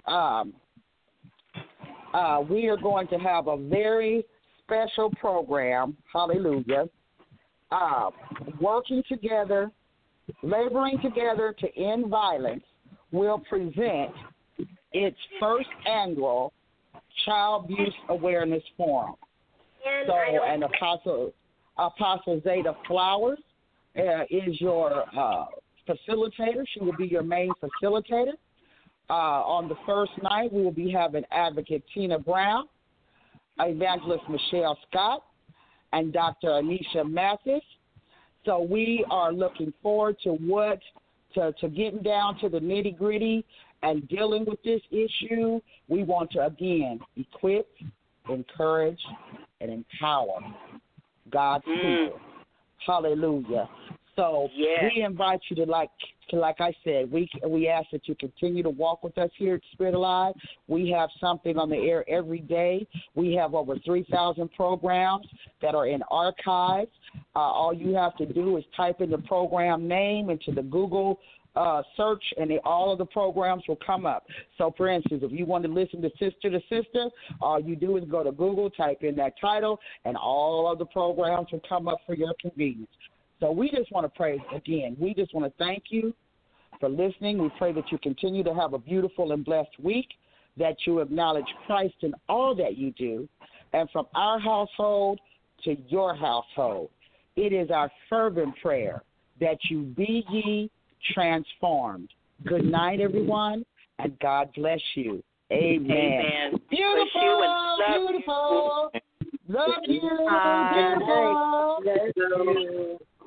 we are going to have a very special program, hallelujah, working together, laboring together to end violence, will present its first annual Child Abuse Awareness Forum. So, and Apostle Zeta Flowers is your facilitator. She will be your main facilitator. On the first night, we will be having Advocate Tina Brown, Evangelist Michelle Scott, and Dr. Anisha Mathis. So we are looking forward to getting down to the nitty-gritty and dealing with this issue. We want to, again, equip, encourage, and empower God's people. Hallelujah. So we invite you to, like I said, we ask that you continue to walk with us here at Spirit Alive. We have something on the air every day. We have over 3,000 programs that are in archives. All you have to do is type in the program name into the Google search, and all of the programs will come up. So, for instance, if you want to listen to Sister, all you do is go to Google, type in that title, and all of the programs will come up for your convenience. So we just want to pray again. We just want to thank you for listening. We pray that you continue to have a beautiful and blessed week, that you acknowledge Christ in all that you do, and from our household to your household. It is our fervent prayer that you be ye transformed. Good night, everyone, and God bless you. Amen. Amen. Beautiful, beautiful. Love you. Beautiful. Love you.